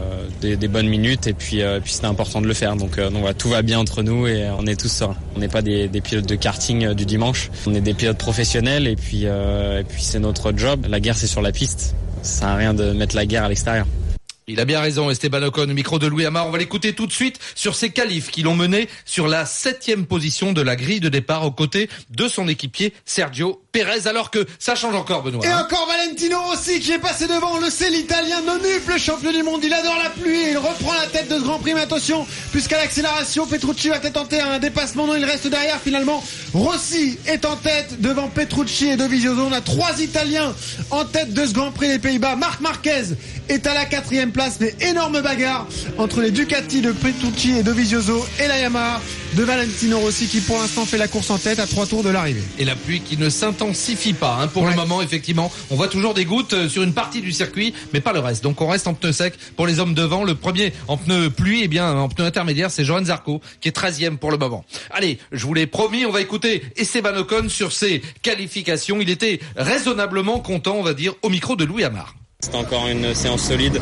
des bonnes minutes et puis c'était important de le faire. Donc tout va bien entre nous et on est tous sereins. On n'est pas des pilotes de karting du dimanche, on est des pilotes professionnels et puis c'est notre job. La guerre c'est sur la piste, ça sert à rien de mettre la guerre à l'extérieur. Il a bien raison, Esteban Ocon, au micro de Louis Amar. On va l'écouter tout de suite sur ses qualifs qui l'ont mené sur la 7e position de la grille de départ aux côtés de son équipier Sergio Pérez, alors que ça change encore, Benoît. Et encore Valentino Rossi qui est passé devant, on le sait, l'Italien nonuple champion du monde. Il adore la pluie et il reprend la tête de ce Grand Prix. Mais attention, puisqu'à l'accélération, Petrucci va peut-être tenter un dépassement. Non, il reste derrière finalement. Rossi est en tête devant Petrucci et Dovizioso. On a 3 Italiens en tête de ce Grand Prix des Pays-Bas. Marc Marquez est à la 4e place, mais énorme bagarre entre les Ducati de Petrucci et Dovizioso et la Yamaha de Valentino Rossi qui pour l'instant fait la course en tête à 3 tours de l'arrivée. Et la pluie qui ne s'intensifie pas pour le moment, effectivement. On voit toujours des gouttes sur une partie du circuit, mais pas le reste. Donc on reste en pneu sec pour les hommes devant. Le premier en pneu pluie, en pneu intermédiaire, c'est Johan Zarco qui est 13e pour le moment. Allez, je vous l'ai promis, on va écouter Esteban Ocon sur ses qualifications. Il était raisonnablement content, on va dire, au micro de Louis Amar. C'était encore une séance solide.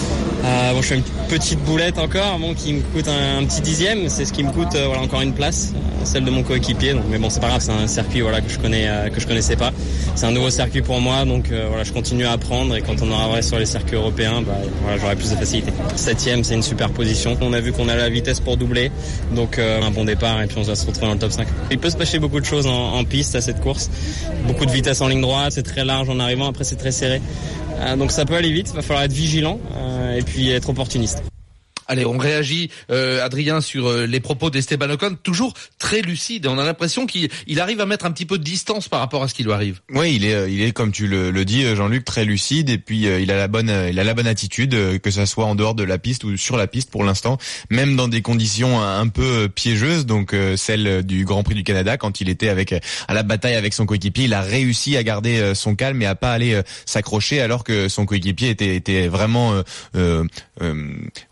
Je fais une petite boulette encore, qui me coûte un petit dixième. C'est ce qui me coûte encore une place, celle de mon coéquipier. Donc, mais bon, c'est pas grave, c'est un circuit que je connaissais pas. C'est un nouveau circuit pour moi, donc je continue à apprendre et quand on arrivera sur les circuits européens, j'aurai plus de facilité. 7e, c'est une super position. On a vu qu'on a la vitesse pour doubler, donc un bon départ et puis on va se retrouver dans le top 5. Il peut se passer beaucoup de choses en piste à cette course. Beaucoup de vitesse en ligne droite, c'est très large en arrivant, après c'est très serré. Donc ça peut aller vite, il va falloir être vigilant et puis être opportuniste. Allez, on réagit, Adrien, sur les propos d'Esteban Ocon, toujours très lucide. On a l'impression qu'il arrive à mettre un petit peu de distance par rapport à ce qui lui arrive. Oui, il est comme tu le dis, Jean-Luc, très lucide et puis il a la bonne attitude, que ça soit en dehors de la piste ou sur la piste pour l'instant, même dans des conditions un peu piégeuses, donc celle du Grand Prix du Canada quand il était à la bataille avec son coéquipier, il a réussi à garder son calme et à pas aller s'accrocher alors que son coéquipier était vraiment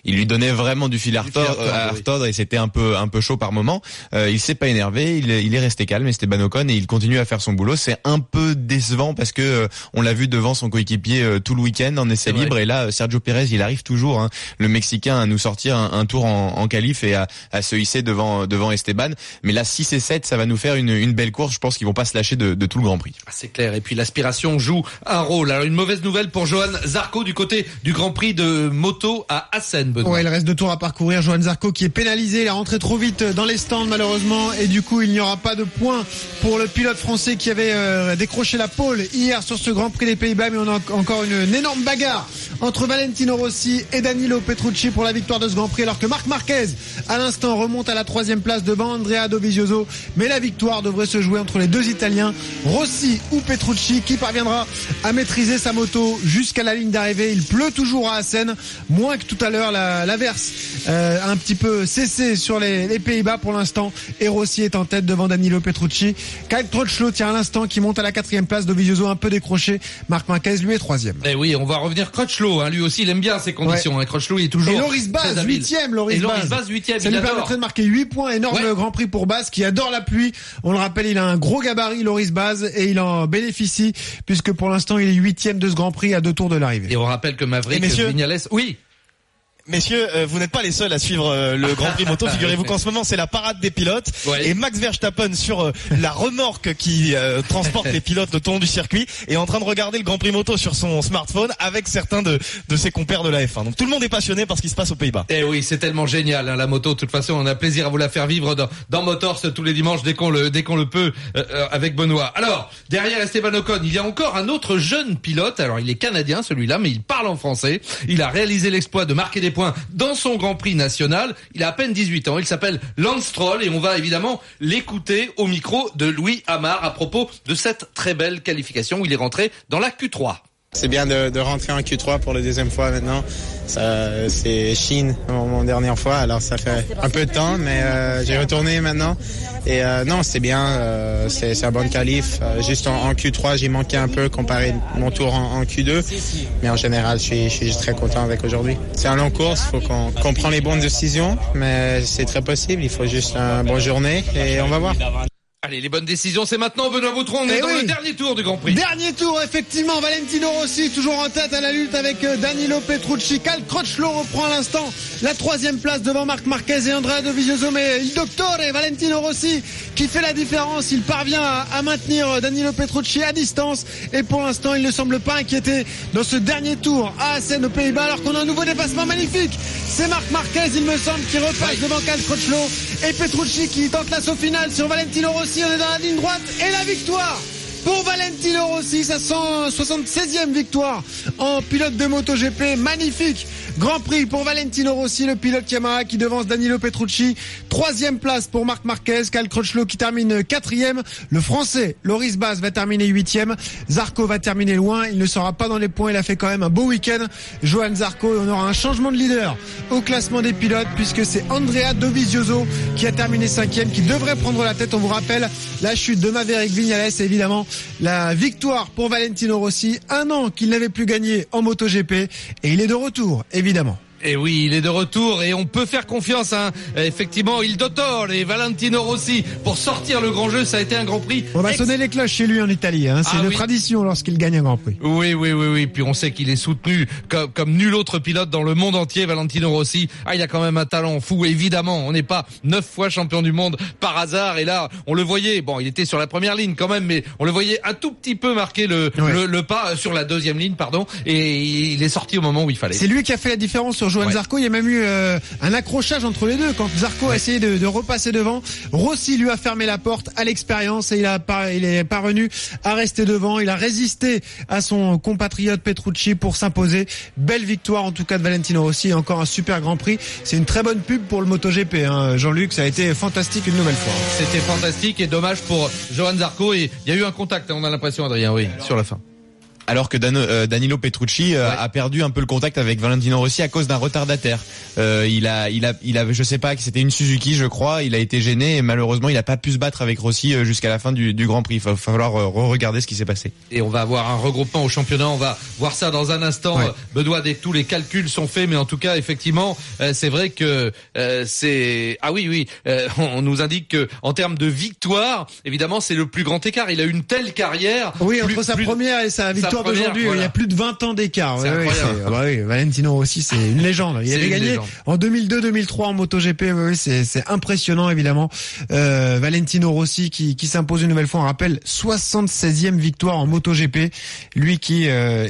il lui donnait vraiment du fil à retordre et c'était un peu chaud par moment. Il s'est pas énervé, il est resté calme, Esteban Ocon, et il continue à faire son boulot. C'est un peu décevant parce que on l'a vu devant son coéquipier tout le week-end en essai libre, et là Sergio Pérez, il arrive toujours, le Mexicain, à nous sortir un tour en qualif et à se hisser devant Esteban. Mais là 6 et 7, ça va nous faire une belle course. Je pense qu'ils vont pas se lâcher de tout le Grand Prix. C'est clair. Et puis l'aspiration joue un rôle. Alors une mauvaise nouvelle pour Johan Zarco du côté du Grand Prix de moto à Assen, Benoît. Ouais, il reste 2 tours à parcourir. Johan Zarco qui est pénalisé, il est rentré trop vite dans les stands malheureusement, et du coup il n'y aura pas de points pour le pilote français qui avait décroché la pole hier sur ce Grand Prix des Pays-Bas. Mais on a encore une énorme bagarre entre Valentino Rossi et Danilo Petrucci pour la victoire de ce Grand Prix, alors que Marc Marquez à l'instant remonte à la 3e place devant Andrea Dovizioso. Mais la victoire devrait se jouer entre les 2 Italiens, Rossi ou Petrucci, qui parviendra à maîtriser sa moto jusqu'à la ligne d'arrivée. Il pleut toujours à Assen, moins que tout à l'heure. L'averse un petit peu cessé sur les Pays-Bas pour l'instant, et Rossi est en tête devant Danilo Petrucci. Kyle Crutchlow tient à l'instant, qui monte à la 4e place, Dovizioso un peu décroché. Marc Marquez lui est 3e. Eh oui, on va revenir Crutchlow, lui aussi il aime bien ces conditions. Crutchlow il est toujours. Et Loris Baz 8e. Loris Baz 8e. Ça lui permettrait de marquer 8 points. Énorme Grand Prix pour Baz, qui adore la pluie. On le rappelle, il a un gros gabarit, Loris Baz, et il en bénéficie puisque pour l'instant il est 8e de ce Grand Prix à 2 tours de l'arrivée. Et on rappelle que Maverick Viñales, oui. Messieurs, vous n'êtes pas les seuls à suivre le Grand Prix moto. Figurez-vous qu'en ce moment, c'est la parade des pilotes. Et Max Verstappen, sur la remorque qui transporte les pilotes le long du circuit, est en train de regarder le Grand Prix moto sur son smartphone avec certains de ses compères de la F1. Donc tout le monde est passionné par ce qui se passe aux Pays-Bas. Eh oui, c'est tellement génial, la moto. De toute façon, on a plaisir à vous la faire vivre dans Motors tous les dimanches dès qu'on le peut avec Benoît. Alors, derrière Esteban Ocon, il y a encore un autre jeune pilote. Alors, il est canadien celui-là, mais il parle en français. Il a réalisé l'exploit de marquer des points dans son Grand Prix national. Il a à peine 18 ans. Il s'appelle Lance Stroll, et on va évidemment l'écouter au micro de Louis Amar à propos de cette très belle qualification où il est rentré dans la Q3. C'est bien de rentrer en Q3 pour la 2e fois maintenant. Ça, c'est Chine, mon dernière fois, alors ça fait un peu de temps, mais j'ai retourné maintenant. Et non, c'est bien, c'est un bon qualif. Juste en Q3, j'ai manqué un peu comparé mon tour en Q2, mais en général, je suis très content avec aujourd'hui. C'est un long course, il faut qu'on prenne les bonnes décisions, mais c'est très possible. Il faut juste une bonne journée et on va voir. Allez, les bonnes décisions, c'est maintenant, Benoît Boutron. On est dans le dernier tour du Grand Prix. Dernier tour, effectivement. Valentino Rossi, toujours en tête à la lutte avec Danilo Petrucci. Kyle Crutchlow reprend à l'instant la 3e place devant Marc Marquez et Andrea Dovizioso. Mais il doctore Valentino Rossi qui fait la différence. Il parvient à maintenir Danilo Petrucci à distance. Et pour l'instant, il ne semble pas inquiété dans ce dernier tour à Assen aux Pays-Bas, alors qu'on a un nouveau dépassement magnifique. C'est Marc Marquez, il me semble, qui repasse devant Kyle Crutchlow. Et Petrucci qui tente l'assaut final sur Valentino Rossi. On est dans la ligne droite et la victoire pour Valentino Rossi, sa 176e victoire en pilote de MotoGP. Magnifique Grand Prix pour Valentino Rossi, le pilote Yamaha, qui devance Danilo Petrucci. 3e place pour Marc Marquez. Kyle Crutchlow qui termine 4e. Le Français Loris Baz va terminer 8e. Zarco va terminer loin. Il ne sera pas dans les points. Il a fait quand même un beau week-end, Johan Zarco. Et on aura un changement de leader au classement des pilotes, puisque c'est Andrea Dovizioso qui a terminé 5e, qui devrait prendre la tête. On vous rappelle la chute de Maverick Viñales et évidemment la victoire pour Valentino Rossi. 1 an qu'il n'avait plus gagné en MotoGP, et il est de retour, évidemment. Et oui, il est de retour et on peut faire confiance, effectivement, il dottore et Valentino Rossi pour sortir le grand jeu. Ça a été un Grand Prix. On va sonner les cloches chez lui en Italie, c'est de tradition lorsqu'il gagne un Grand Prix. Oui. Puis on sait qu'il est soutenu comme nul autre pilote dans le monde entier, Valentino Rossi. Il a quand même un talent fou, évidemment. On n'est pas 9 fois champion du monde par hasard. Et là, on le voyait. Bon, il était sur la première ligne quand même, mais on le voyait un tout petit peu marquer le pas sur la 2e ligne, pardon. Et il est sorti au moment où il fallait. C'est lui qui a fait la différence sur Johan Zarco. Il y a même eu un accrochage entre les deux quand Zarco a essayé de repasser devant. Rossi lui a fermé la porte à l'expérience et il est parvenu à rester devant. Il a résisté à son compatriote Petrucci pour s'imposer. Belle victoire en tout cas de Valentino Rossi, et encore un super Grand Prix. C'est une très bonne pub pour le MotoGP, Jean-Luc, ça a été fantastique une nouvelle fois. C'était fantastique et dommage pour Johan Zarco, et il y a eu un contact, on a l'impression, Adrien, sur la fin. Alors que Danilo Petrucci a perdu un peu le contact avec Valentino Rossi à cause d'un retardataire. Il a, je sais pas, c'était une Suzuki, je crois. Il a été gêné et malheureusement, il a pas pu se battre avec Rossi jusqu'à la fin du Grand Prix. Il va falloir regarder ce qui s'est passé. Et on va avoir un regroupement au championnat. On va voir ça dans un instant. Ouais. Benoît, dès que tous les calculs sont faits, mais en tout cas, effectivement, c'est vrai que c'est. Ah oui, on nous indique que en termes de victoire, évidemment, c'est le plus grand écart. Il a une telle carrière. Oui, entre sa première et sa victoire d'aujourd'hui, voilà. Il y a plus de 20 ans d'écart. C'est incroyable. Valentino Rossi, c'est une légende. Il avait gagné en 2002-2003 en MotoGP. Oui, c'est impressionnant, évidemment. Valentino Rossi qui s'impose une nouvelle fois. On rappelle 76e victoire en MotoGP. Lui qui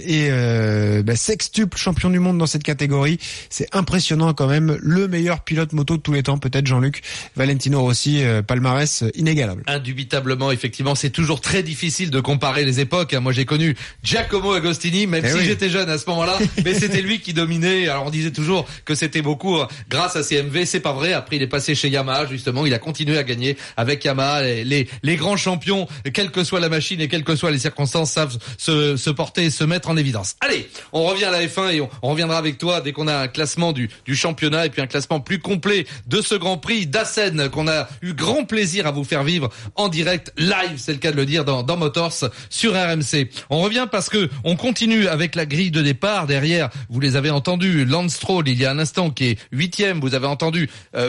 est sextuple champion du monde dans cette catégorie. C'est impressionnant quand même. Le meilleur pilote moto de tous les temps, peut-être Jean-Luc. Valentino Rossi, palmarès inégalable. Indubitablement, effectivement, c'est toujours très difficile de comparer les époques. Moi, j'ai connu Giacomo Agostini, même si j'étais jeune à ce moment-là, mais c'était lui qui dominait. Alors, on disait toujours que c'était beaucoup grâce à CMV. C'est pas vrai. Après, il est passé chez Yamaha, justement. Il a continué à gagner avec Yamaha. Les grands champions, quelle que soit la machine et quelles que soient les circonstances, savent se porter et se mettre en évidence. Allez, on revient à la F1 et on reviendra avec toi dès qu'on a un classement du championnat et puis un classement plus complet de ce Grand Prix d'Assen qu'on a eu grand plaisir à vous faire vivre en direct, live, c'est le cas de le dire, dans Motors sur RMC. On revient parce que on continue avec la grille de départ. Derrière, vous les avez entendus, Lance Stroll il y a un instant qui est 8e, vous avez entendu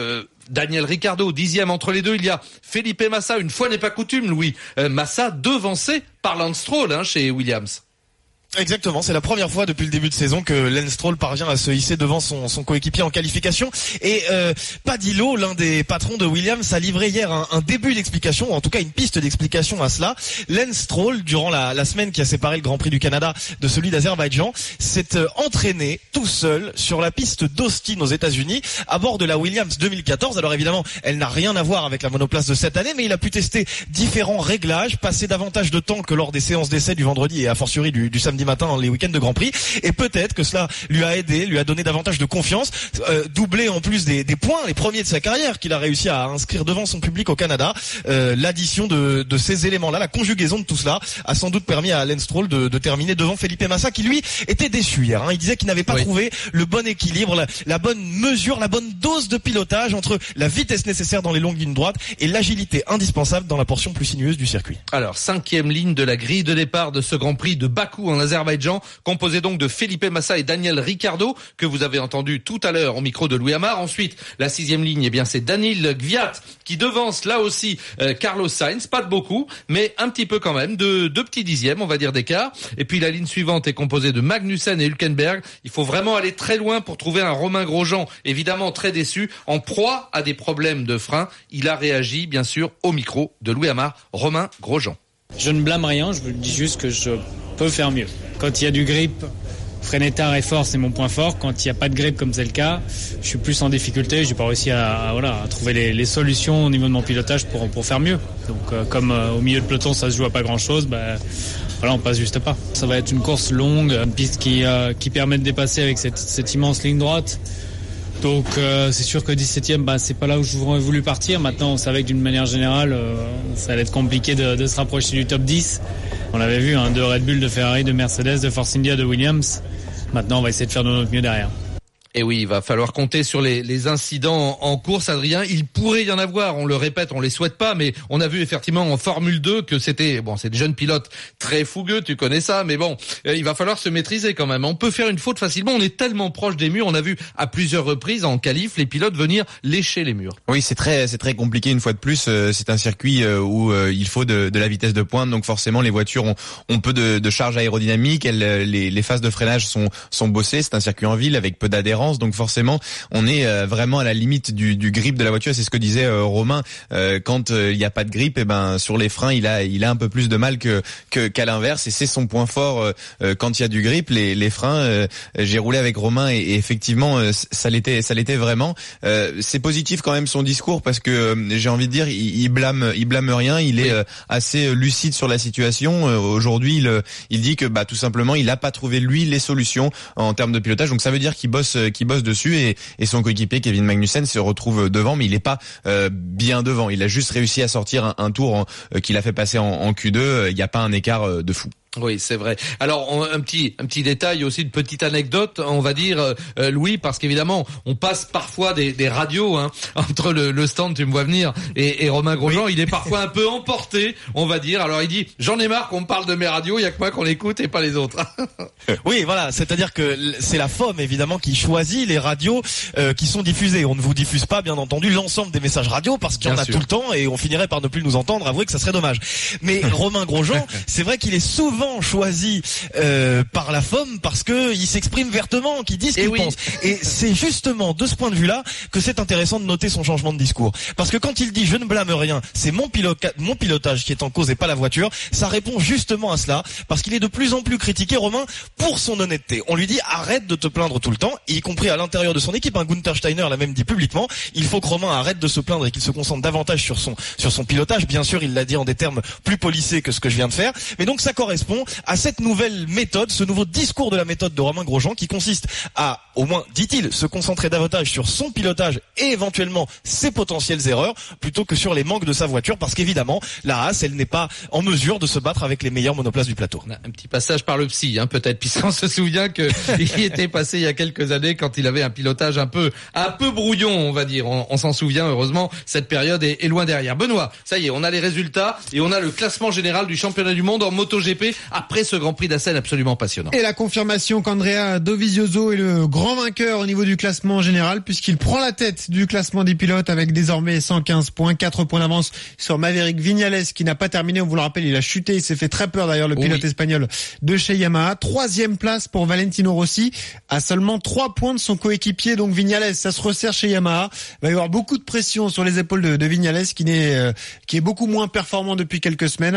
Daniel Ricciardo 10e. Entre les deux, il y a Felipe Massa, une fois n'est pas coutume, Louis. Massa devancé par Lance Stroll chez Williams. Exactement, c'est la première fois depuis le début de saison que Lance Stroll parvient à se hisser devant son coéquipier en qualification. Et Padillo, l'un des patrons de Williams, a livré hier un début d'explication, ou en tout cas une piste d'explication à cela. Lance Stroll, durant la semaine qui a séparé le Grand Prix du Canada de celui d'Azerbaïdjan, s'est entraîné tout seul sur la piste d'Austin aux États-Unis à bord de la Williams 2014. Alors évidemment, elle n'a rien à voir avec la monoplace de cette année, mais il a pu tester différents réglages, passer davantage de temps que lors des séances d'essai du vendredi et a fortiori du samedi matin dans les week-ends de Grand Prix, et peut-être que cela lui a aidé, lui a donné davantage de confiance, doublé en plus des points, les premiers de sa carrière qu'il a réussi à inscrire devant son public au Canada. L'addition de ces éléments-là, la conjugaison de tout cela a sans doute permis à Lance Stroll de terminer devant Felipe Massa, qui lui était déçu hier. Il disait qu'il n'avait pas trouvé le bon équilibre, la bonne mesure, la bonne dose de pilotage entre la vitesse nécessaire dans les longues lignes droites et l'agilité indispensable dans la portion plus sinueuse du circuit. Alors, 5e ligne de la grille de départ de ce Grand Prix de Bakou en Azerbaïdjan, composé donc de Felipe Massa et Daniel Ricciardo, que vous avez entendu tout à l'heure au micro de Louis Amar. Ensuite, la 6e ligne, c'est Daniil Kvyat qui devance là aussi Carlos Sainz, pas de beaucoup, mais un petit peu quand même, de 2 petits dixièmes, on va dire, d'écart. Et puis la ligne suivante est composée de Magnussen et Hülkenberg. Il faut vraiment aller très loin pour trouver un Romain Grosjean, évidemment très déçu, en proie à des problèmes de frein. Il a réagi, bien sûr, au micro de Louis Amar. Romain Grosjean. Je ne blâme rien, je vous dis juste que je peux faire mieux. Quand il y a du grip, freiner tard et fort, c'est mon point fort. Quand il n'y a pas de grip, comme c'est le cas, je suis plus en difficulté. J'ai pas réussi à trouver les solutions au niveau de mon pilotage pour faire mieux. Donc, comme au milieu de peloton, ça se joue à pas grand-chose, on passe juste pas. Ça va être une course longue, une piste qui permet de dépasser avec cette immense ligne droite. Donc c'est sûr que 17e, c'est pas là où j'aurais voulu partir. Maintenant, on savait que d'une manière générale, ça allait être compliqué de se rapprocher du top 10. On l'avait vu, de Red Bull, de Ferrari, de Mercedes, de Force India, de Williams. Maintenant, on va essayer de faire de notre mieux derrière. Et oui, il va falloir compter sur les incidents en course, Adrien. Il pourrait y en avoir, on le répète, on les souhaite pas, mais on a vu effectivement en Formule 2 que c'est des jeunes pilotes très fougueux, tu connais ça, mais il va falloir se maîtriser quand même. On peut faire une faute facilement, on est tellement proche des murs, on a vu à plusieurs reprises en qualif les pilotes venir lécher les murs. Oui, c'est très compliqué une fois de plus, c'est un circuit où il faut de la vitesse de pointe, donc forcément les voitures ont peu de charge aérodynamique, les phases de freinage sont bossées, c'est un circuit en ville avec peu d'adhérence. Donc forcément, on est vraiment à la limite du grip de la voiture. C'est ce que disait Romain. Quand il n'y a pas de grip, sur les freins, il a un peu plus de mal qu'à l'inverse. Et c'est son point fort quand il y a du grip. Les freins, j'ai roulé avec Romain et effectivement, ça l'était vraiment. C'est positif quand même son discours parce que j'ai envie de dire, il blâme rien. Il est assez lucide sur la situation. Aujourd'hui, il dit que tout simplement, il n'a pas trouvé lui les solutions en termes de pilotage. Donc ça veut dire qu'il bosse dessus et son coéquipier Kevin Magnussen se retrouve devant, mais il est pas bien devant. Il a juste réussi à sortir un tour qu'il a fait passer en Q2. Il n'y a pas un écart de fou. Oui, c'est vrai. Alors, un petit détail aussi, une petite anecdote, on va dire, Louis, parce qu'évidemment, on passe parfois des radios entre le stand, tu me vois venir, et Romain Grosjean, il est parfois un peu emporté, on va dire. Alors, il dit, j'en ai marre qu'on me parle de mes radios, il y a que moi qu'on écoute et pas les autres. Oui, voilà, c'est-à-dire que c'est la FOM, évidemment, qui choisit les radios qui sont diffusées. On ne vous diffuse pas, bien entendu, l'ensemble des messages radio, parce qu'il y en a tout le temps, et on finirait par ne plus nous entendre. Avouez que ça serait dommage. Mais Romain Grosjean, c'est vrai qu'il est souvent choisi par la FOM parce que il s'exprime vertement, qu'il dit ce qu'il pense. Et c'est justement de ce point de vue-là que c'est intéressant de noter son changement de discours. Parce que quand il dit je ne blâme rien, c'est mon pilotage qui est en cause et pas la voiture, ça répond justement à cela, parce qu'il est de plus en plus critiqué, Romain, pour son honnêteté. On lui dit arrête de te plaindre tout le temps, y compris à l'intérieur de son équipe. Gunther Steiner l'a même dit publiquement, il faut que Romain arrête de se plaindre et qu'il se concentre davantage sur son pilotage. Bien sûr, il l'a dit en des termes plus polissés que ce que je viens de faire. Mais donc ça correspond à cette nouvelle méthode, ce nouveau discours de la méthode de Romain Grosjean qui consiste à, au moins, dit-il, se concentrer davantage sur son pilotage et éventuellement ses potentielles erreurs plutôt que sur les manques de sa voiture, parce qu'évidemment, la Haas, elle n'est pas en mesure de se battre avec les meilleurs monoplaces du plateau. Un petit passage par le psy, peut-être, puisqu'on se souvient que il était passé il y a quelques années quand il avait un pilotage un peu brouillon, on va dire. On s'en souvient, heureusement, cette période est loin derrière. Benoît, ça y est, on a les résultats et on a le classement général du championnat du monde en MotoGP après ce Grand Prix d'Assen absolument passionnant. Et la confirmation qu'Andrea Dovizioso est le grand vainqueur au niveau du classement général, puisqu'il prend la tête du classement des pilotes avec désormais 115 points, 4 points d'avance sur Maverick Viñales qui n'a pas terminé, on vous le rappelle, il a chuté, il s'est fait très peur d'ailleurs, le pilote espagnol de chez Yamaha. 3e place pour Valentino Rossi, à seulement 3 points de son coéquipier, donc Viñales. Ça se resserre chez Yamaha, il va y avoir beaucoup de pression sur les épaules de Viñales qui est beaucoup moins performant depuis quelques semaines.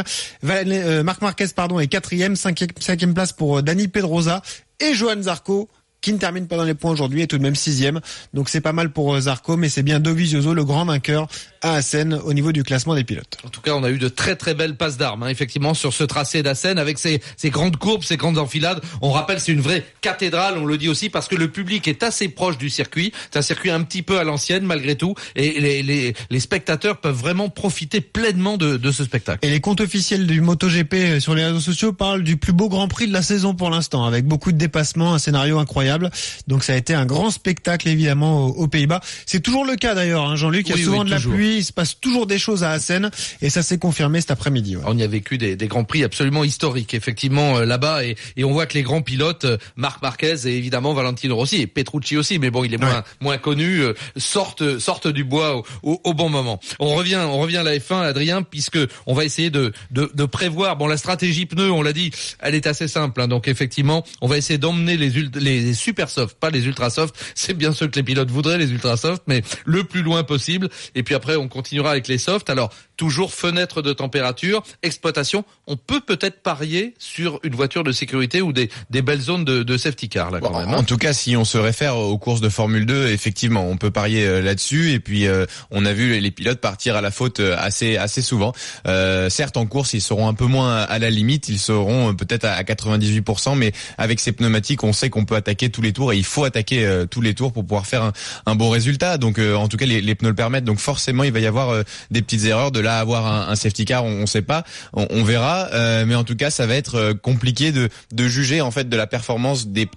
Marc Marquez est 4e, 5e place pour Dani Pedrosa et Johan Zarco, qui ne termine pas dans les points aujourd'hui, est tout de même 6e. Donc c'est pas mal pour Zarco, mais c'est bien Dovizioso, le grand vainqueur à Assen au niveau du classement des pilotes. En tout cas, on a eu de très très belles passes d'armes, effectivement, sur ce tracé d'Assen, avec ces grandes courbes, ces grandes enfilades. On rappelle, c'est une vraie cathédrale, on le dit aussi, parce que le public est assez proche du circuit. C'est un circuit un petit peu à l'ancienne, malgré tout, et les spectateurs peuvent vraiment profiter pleinement de ce spectacle. Et les comptes officiels du MotoGP sur les réseaux sociaux parlent du plus beau Grand Prix de la saison pour l'instant, avec beaucoup de dépassements, un scénario incroyable. Donc ça a été un grand spectacle évidemment aux Pays-Bas. C'est toujours le cas d'ailleurs, Jean-Luc. Il y a souvent de la pluie, il se passe toujours des choses à Assen et ça s'est confirmé cet après-midi. On y a vécu des grands prix absolument historiques effectivement là-bas et on voit que les grands pilotes, Marc Marquez et évidemment Valentino Rossi et Petrucci aussi, mais bon il est moins connu, sortent du bois au bon moment. On revient à la F1, Adrien, puisque on va essayer de prévoir. Bon, la stratégie pneus, on l'a dit, elle est assez simple. Donc effectivement, on va essayer d'emmener les super soft, pas les ultra soft. C'est bien sûr que les pilotes voudraient les ultra soft, mais le plus loin possible. Et puis après, on continuera avec les soft. Alors, toujours fenêtre de température, exploitation. On peut peut-être parier sur une voiture de sécurité ou des belles zones de safety car là quand même. En tout cas, si on se réfère aux courses de Formule 2, effectivement, on peut parier là-dessus. Et puis, on a vu les pilotes partir à la faute assez souvent. Certes, en course, ils seront un peu moins à la limite. Ils seront peut-être à 98%, mais avec ces pneumatiques, on sait qu'on peut attaquer tous les tours et il faut attaquer tous les tours pour pouvoir faire un bon résultat. Donc, en tout cas, les pneus le permettent. Donc, forcément, il va y avoir des petites erreurs. De là à avoir un safety car, on sait pas. On verra. Mais en tout cas, ça va être compliqué de juger en fait de la performance des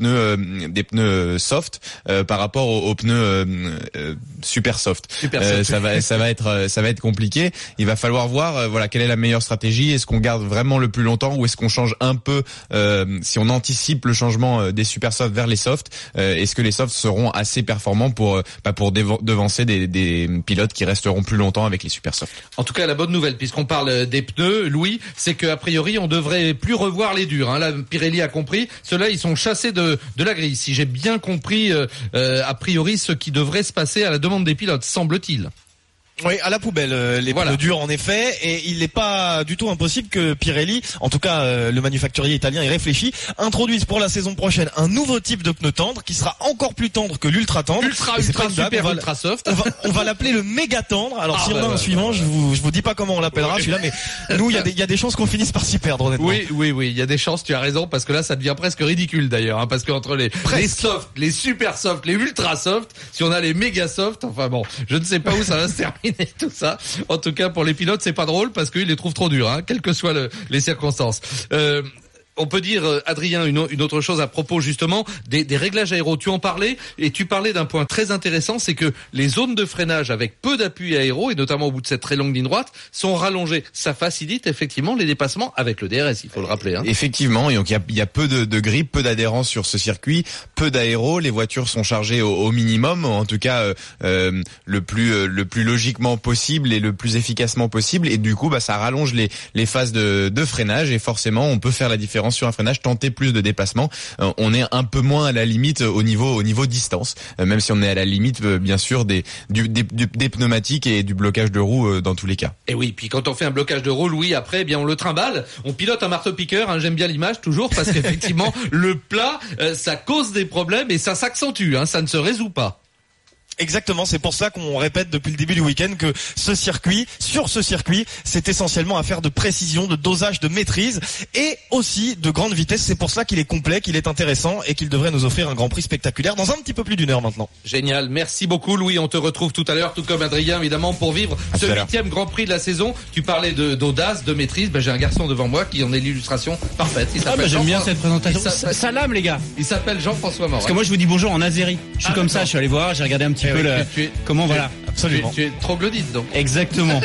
pneus soft par rapport aux pneus super soft. Ça va être compliqué. Il va falloir voir quelle est la meilleure stratégie. Est-ce qu'on garde vraiment le plus longtemps ou est-ce qu'on change un peu si on anticipe le changement des super soft vers les soft, est-ce que les soft seront assez performants pour devancer des pilotes qui resteront plus longtemps avec les super soft. En tout cas, la bonne nouvelle, puisqu'on parle des pneus, Louis, c'est qu'a priori, on devrait plus revoir les durs. Là, Pirelli a compris. Ceux-là, ils sont chassés de la grille. Si j'ai bien compris, a priori, ce qui devrait se passer à la demande des pilotes, semble-t-il. Oui, à la poubelle, les pneus durs en effet, et il n'est pas du tout impossible que Pirelli, en tout cas le manufacturier italien y réfléchit, introduise pour la saison prochaine un nouveau type de pneu tendre qui sera encore plus tendre que l'ultra tendre. Ultra super soft. On va l'appeler le méga tendre. Alors si on a un suivant, je vous dis pas comment on l'appellera celui-là, mais nous il y a des chances qu'on finisse par s'y perdre honnêtement. Oui, il y a des chances, tu as raison, parce que là ça devient presque ridicule d'ailleurs, parce qu'entre les soft, les super soft, les ultra soft, si on a les méga soft, enfin bon, je ne sais pas où ça va se terminer. Tout ça. En tout cas, pour les pilotes, c'est pas drôle parce qu'ils les trouvent trop durs, quelles que soient les circonstances. On peut dire, Adrien, une autre chose à propos justement des réglages aéro. Tu en parlais et tu parlais d'un point très intéressant, c'est que les zones de freinage avec peu d'appui aéro et notamment au bout de cette très longue ligne droite sont rallongées. Ça facilite effectivement les dépassements avec le DRS, il faut le rappeler. Hein. Effectivement, et donc il y a peu de grip, peu d'adhérence sur ce circuit, peu d'aéro. Les voitures sont chargées au minimum, en tout cas le plus logiquement possible et le plus efficacement possible. Et du coup, ça rallonge les phases de freinage et forcément, on peut faire la différence sur un freinage, tenter plus de déplacements. On est un peu moins à la limite au niveau distance, même si on est à la limite bien sûr des pneumatiques et du blocage de roue dans tous les cas. Et oui, puis quand on fait un blocage de roue, Louis, après, on le trimballe, on pilote un marteau-piqueur, hein, j'aime bien l'image toujours, parce qu'effectivement, le plat, ça cause des problèmes et ça s'accentue, hein, ça ne se résout pas. Exactement, c'est pour ça qu'on répète depuis le début du week-end que sur ce circuit, c'est essentiellement affaire de précision, de dosage, de maîtrise et aussi de grande vitesse. C'est pour ça qu'il est complet, qu'il est intéressant et qu'il devrait nous offrir un Grand Prix spectaculaire dans un petit peu plus d'une heure maintenant. Génial, merci beaucoup Louis, on te retrouve tout à l'heure, tout comme Adrien évidemment, pour vivre ce 8e Grand Prix de la saison. Tu parlais d'audace, de maîtrise, j'ai un garçon devant moi qui en est l'illustration parfaite. J'aime bien cette présentation. Salam les gars. Il s'appelle Jean-François Morin. Parce que moi je vous dis bonjour en azéri. Je suis comme ça, je suis allé voir, j'ai regardé un petit peu comment voilà. Absolument. Tu es troglodyte donc. Exactement.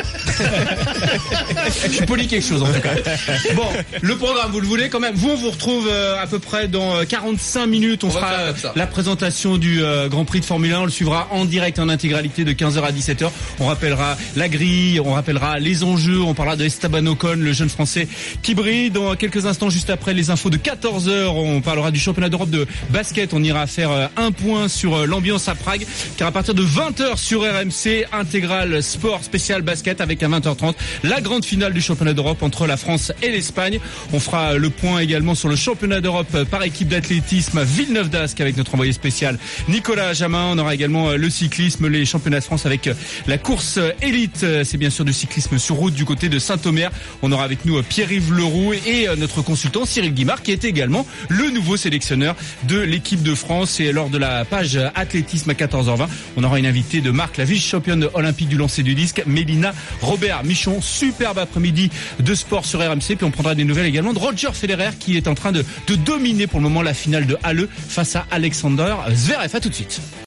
Je suis poli quelque chose en tout cas. Bon, le programme, vous le voulez quand même. On vous retrouve à peu près dans 45 minutes. On fera la présentation du Grand Prix de Formule 1. On le suivra en direct, en intégralité de 15h à 17h. On rappellera la grille, on rappellera les enjeux. On parlera de Esteban Ocon, le jeune Français qui brille. Dans quelques instants, juste après les infos de 14h, on parlera du championnat d'Europe de basket. On ira faire un point sur l'ambiance à Prague, car à partir de 20h sur RMC, intégral sport spécial basket avec à 20h30 la grande finale du championnat d'Europe entre la France et l'Espagne. On fera le point également sur le championnat d'Europe par équipe d'athlétisme Villeneuve d'Ascq avec notre envoyé spécial Nicolas Jamin. On aura également le cyclisme, les championnats de France avec la course élite. C'est bien sûr du cyclisme sur route du côté de Saint-Omer. On aura avec nous Pierre-Yves Leroux et notre consultant Cyril Guimard qui est également le nouveau sélectionneur de l'équipe de France. Et lors de la page athlétisme à 14h20, on aura une invitée de marque, la vice-championne olympique du lancer du disque, Mélina Robert-Michon. Superbe après-midi de sport sur RMC. Puis on prendra des nouvelles également de Roger Federer qui est en train de dominer pour le moment la finale de Halle face à Alexander Zverev. À tout de suite.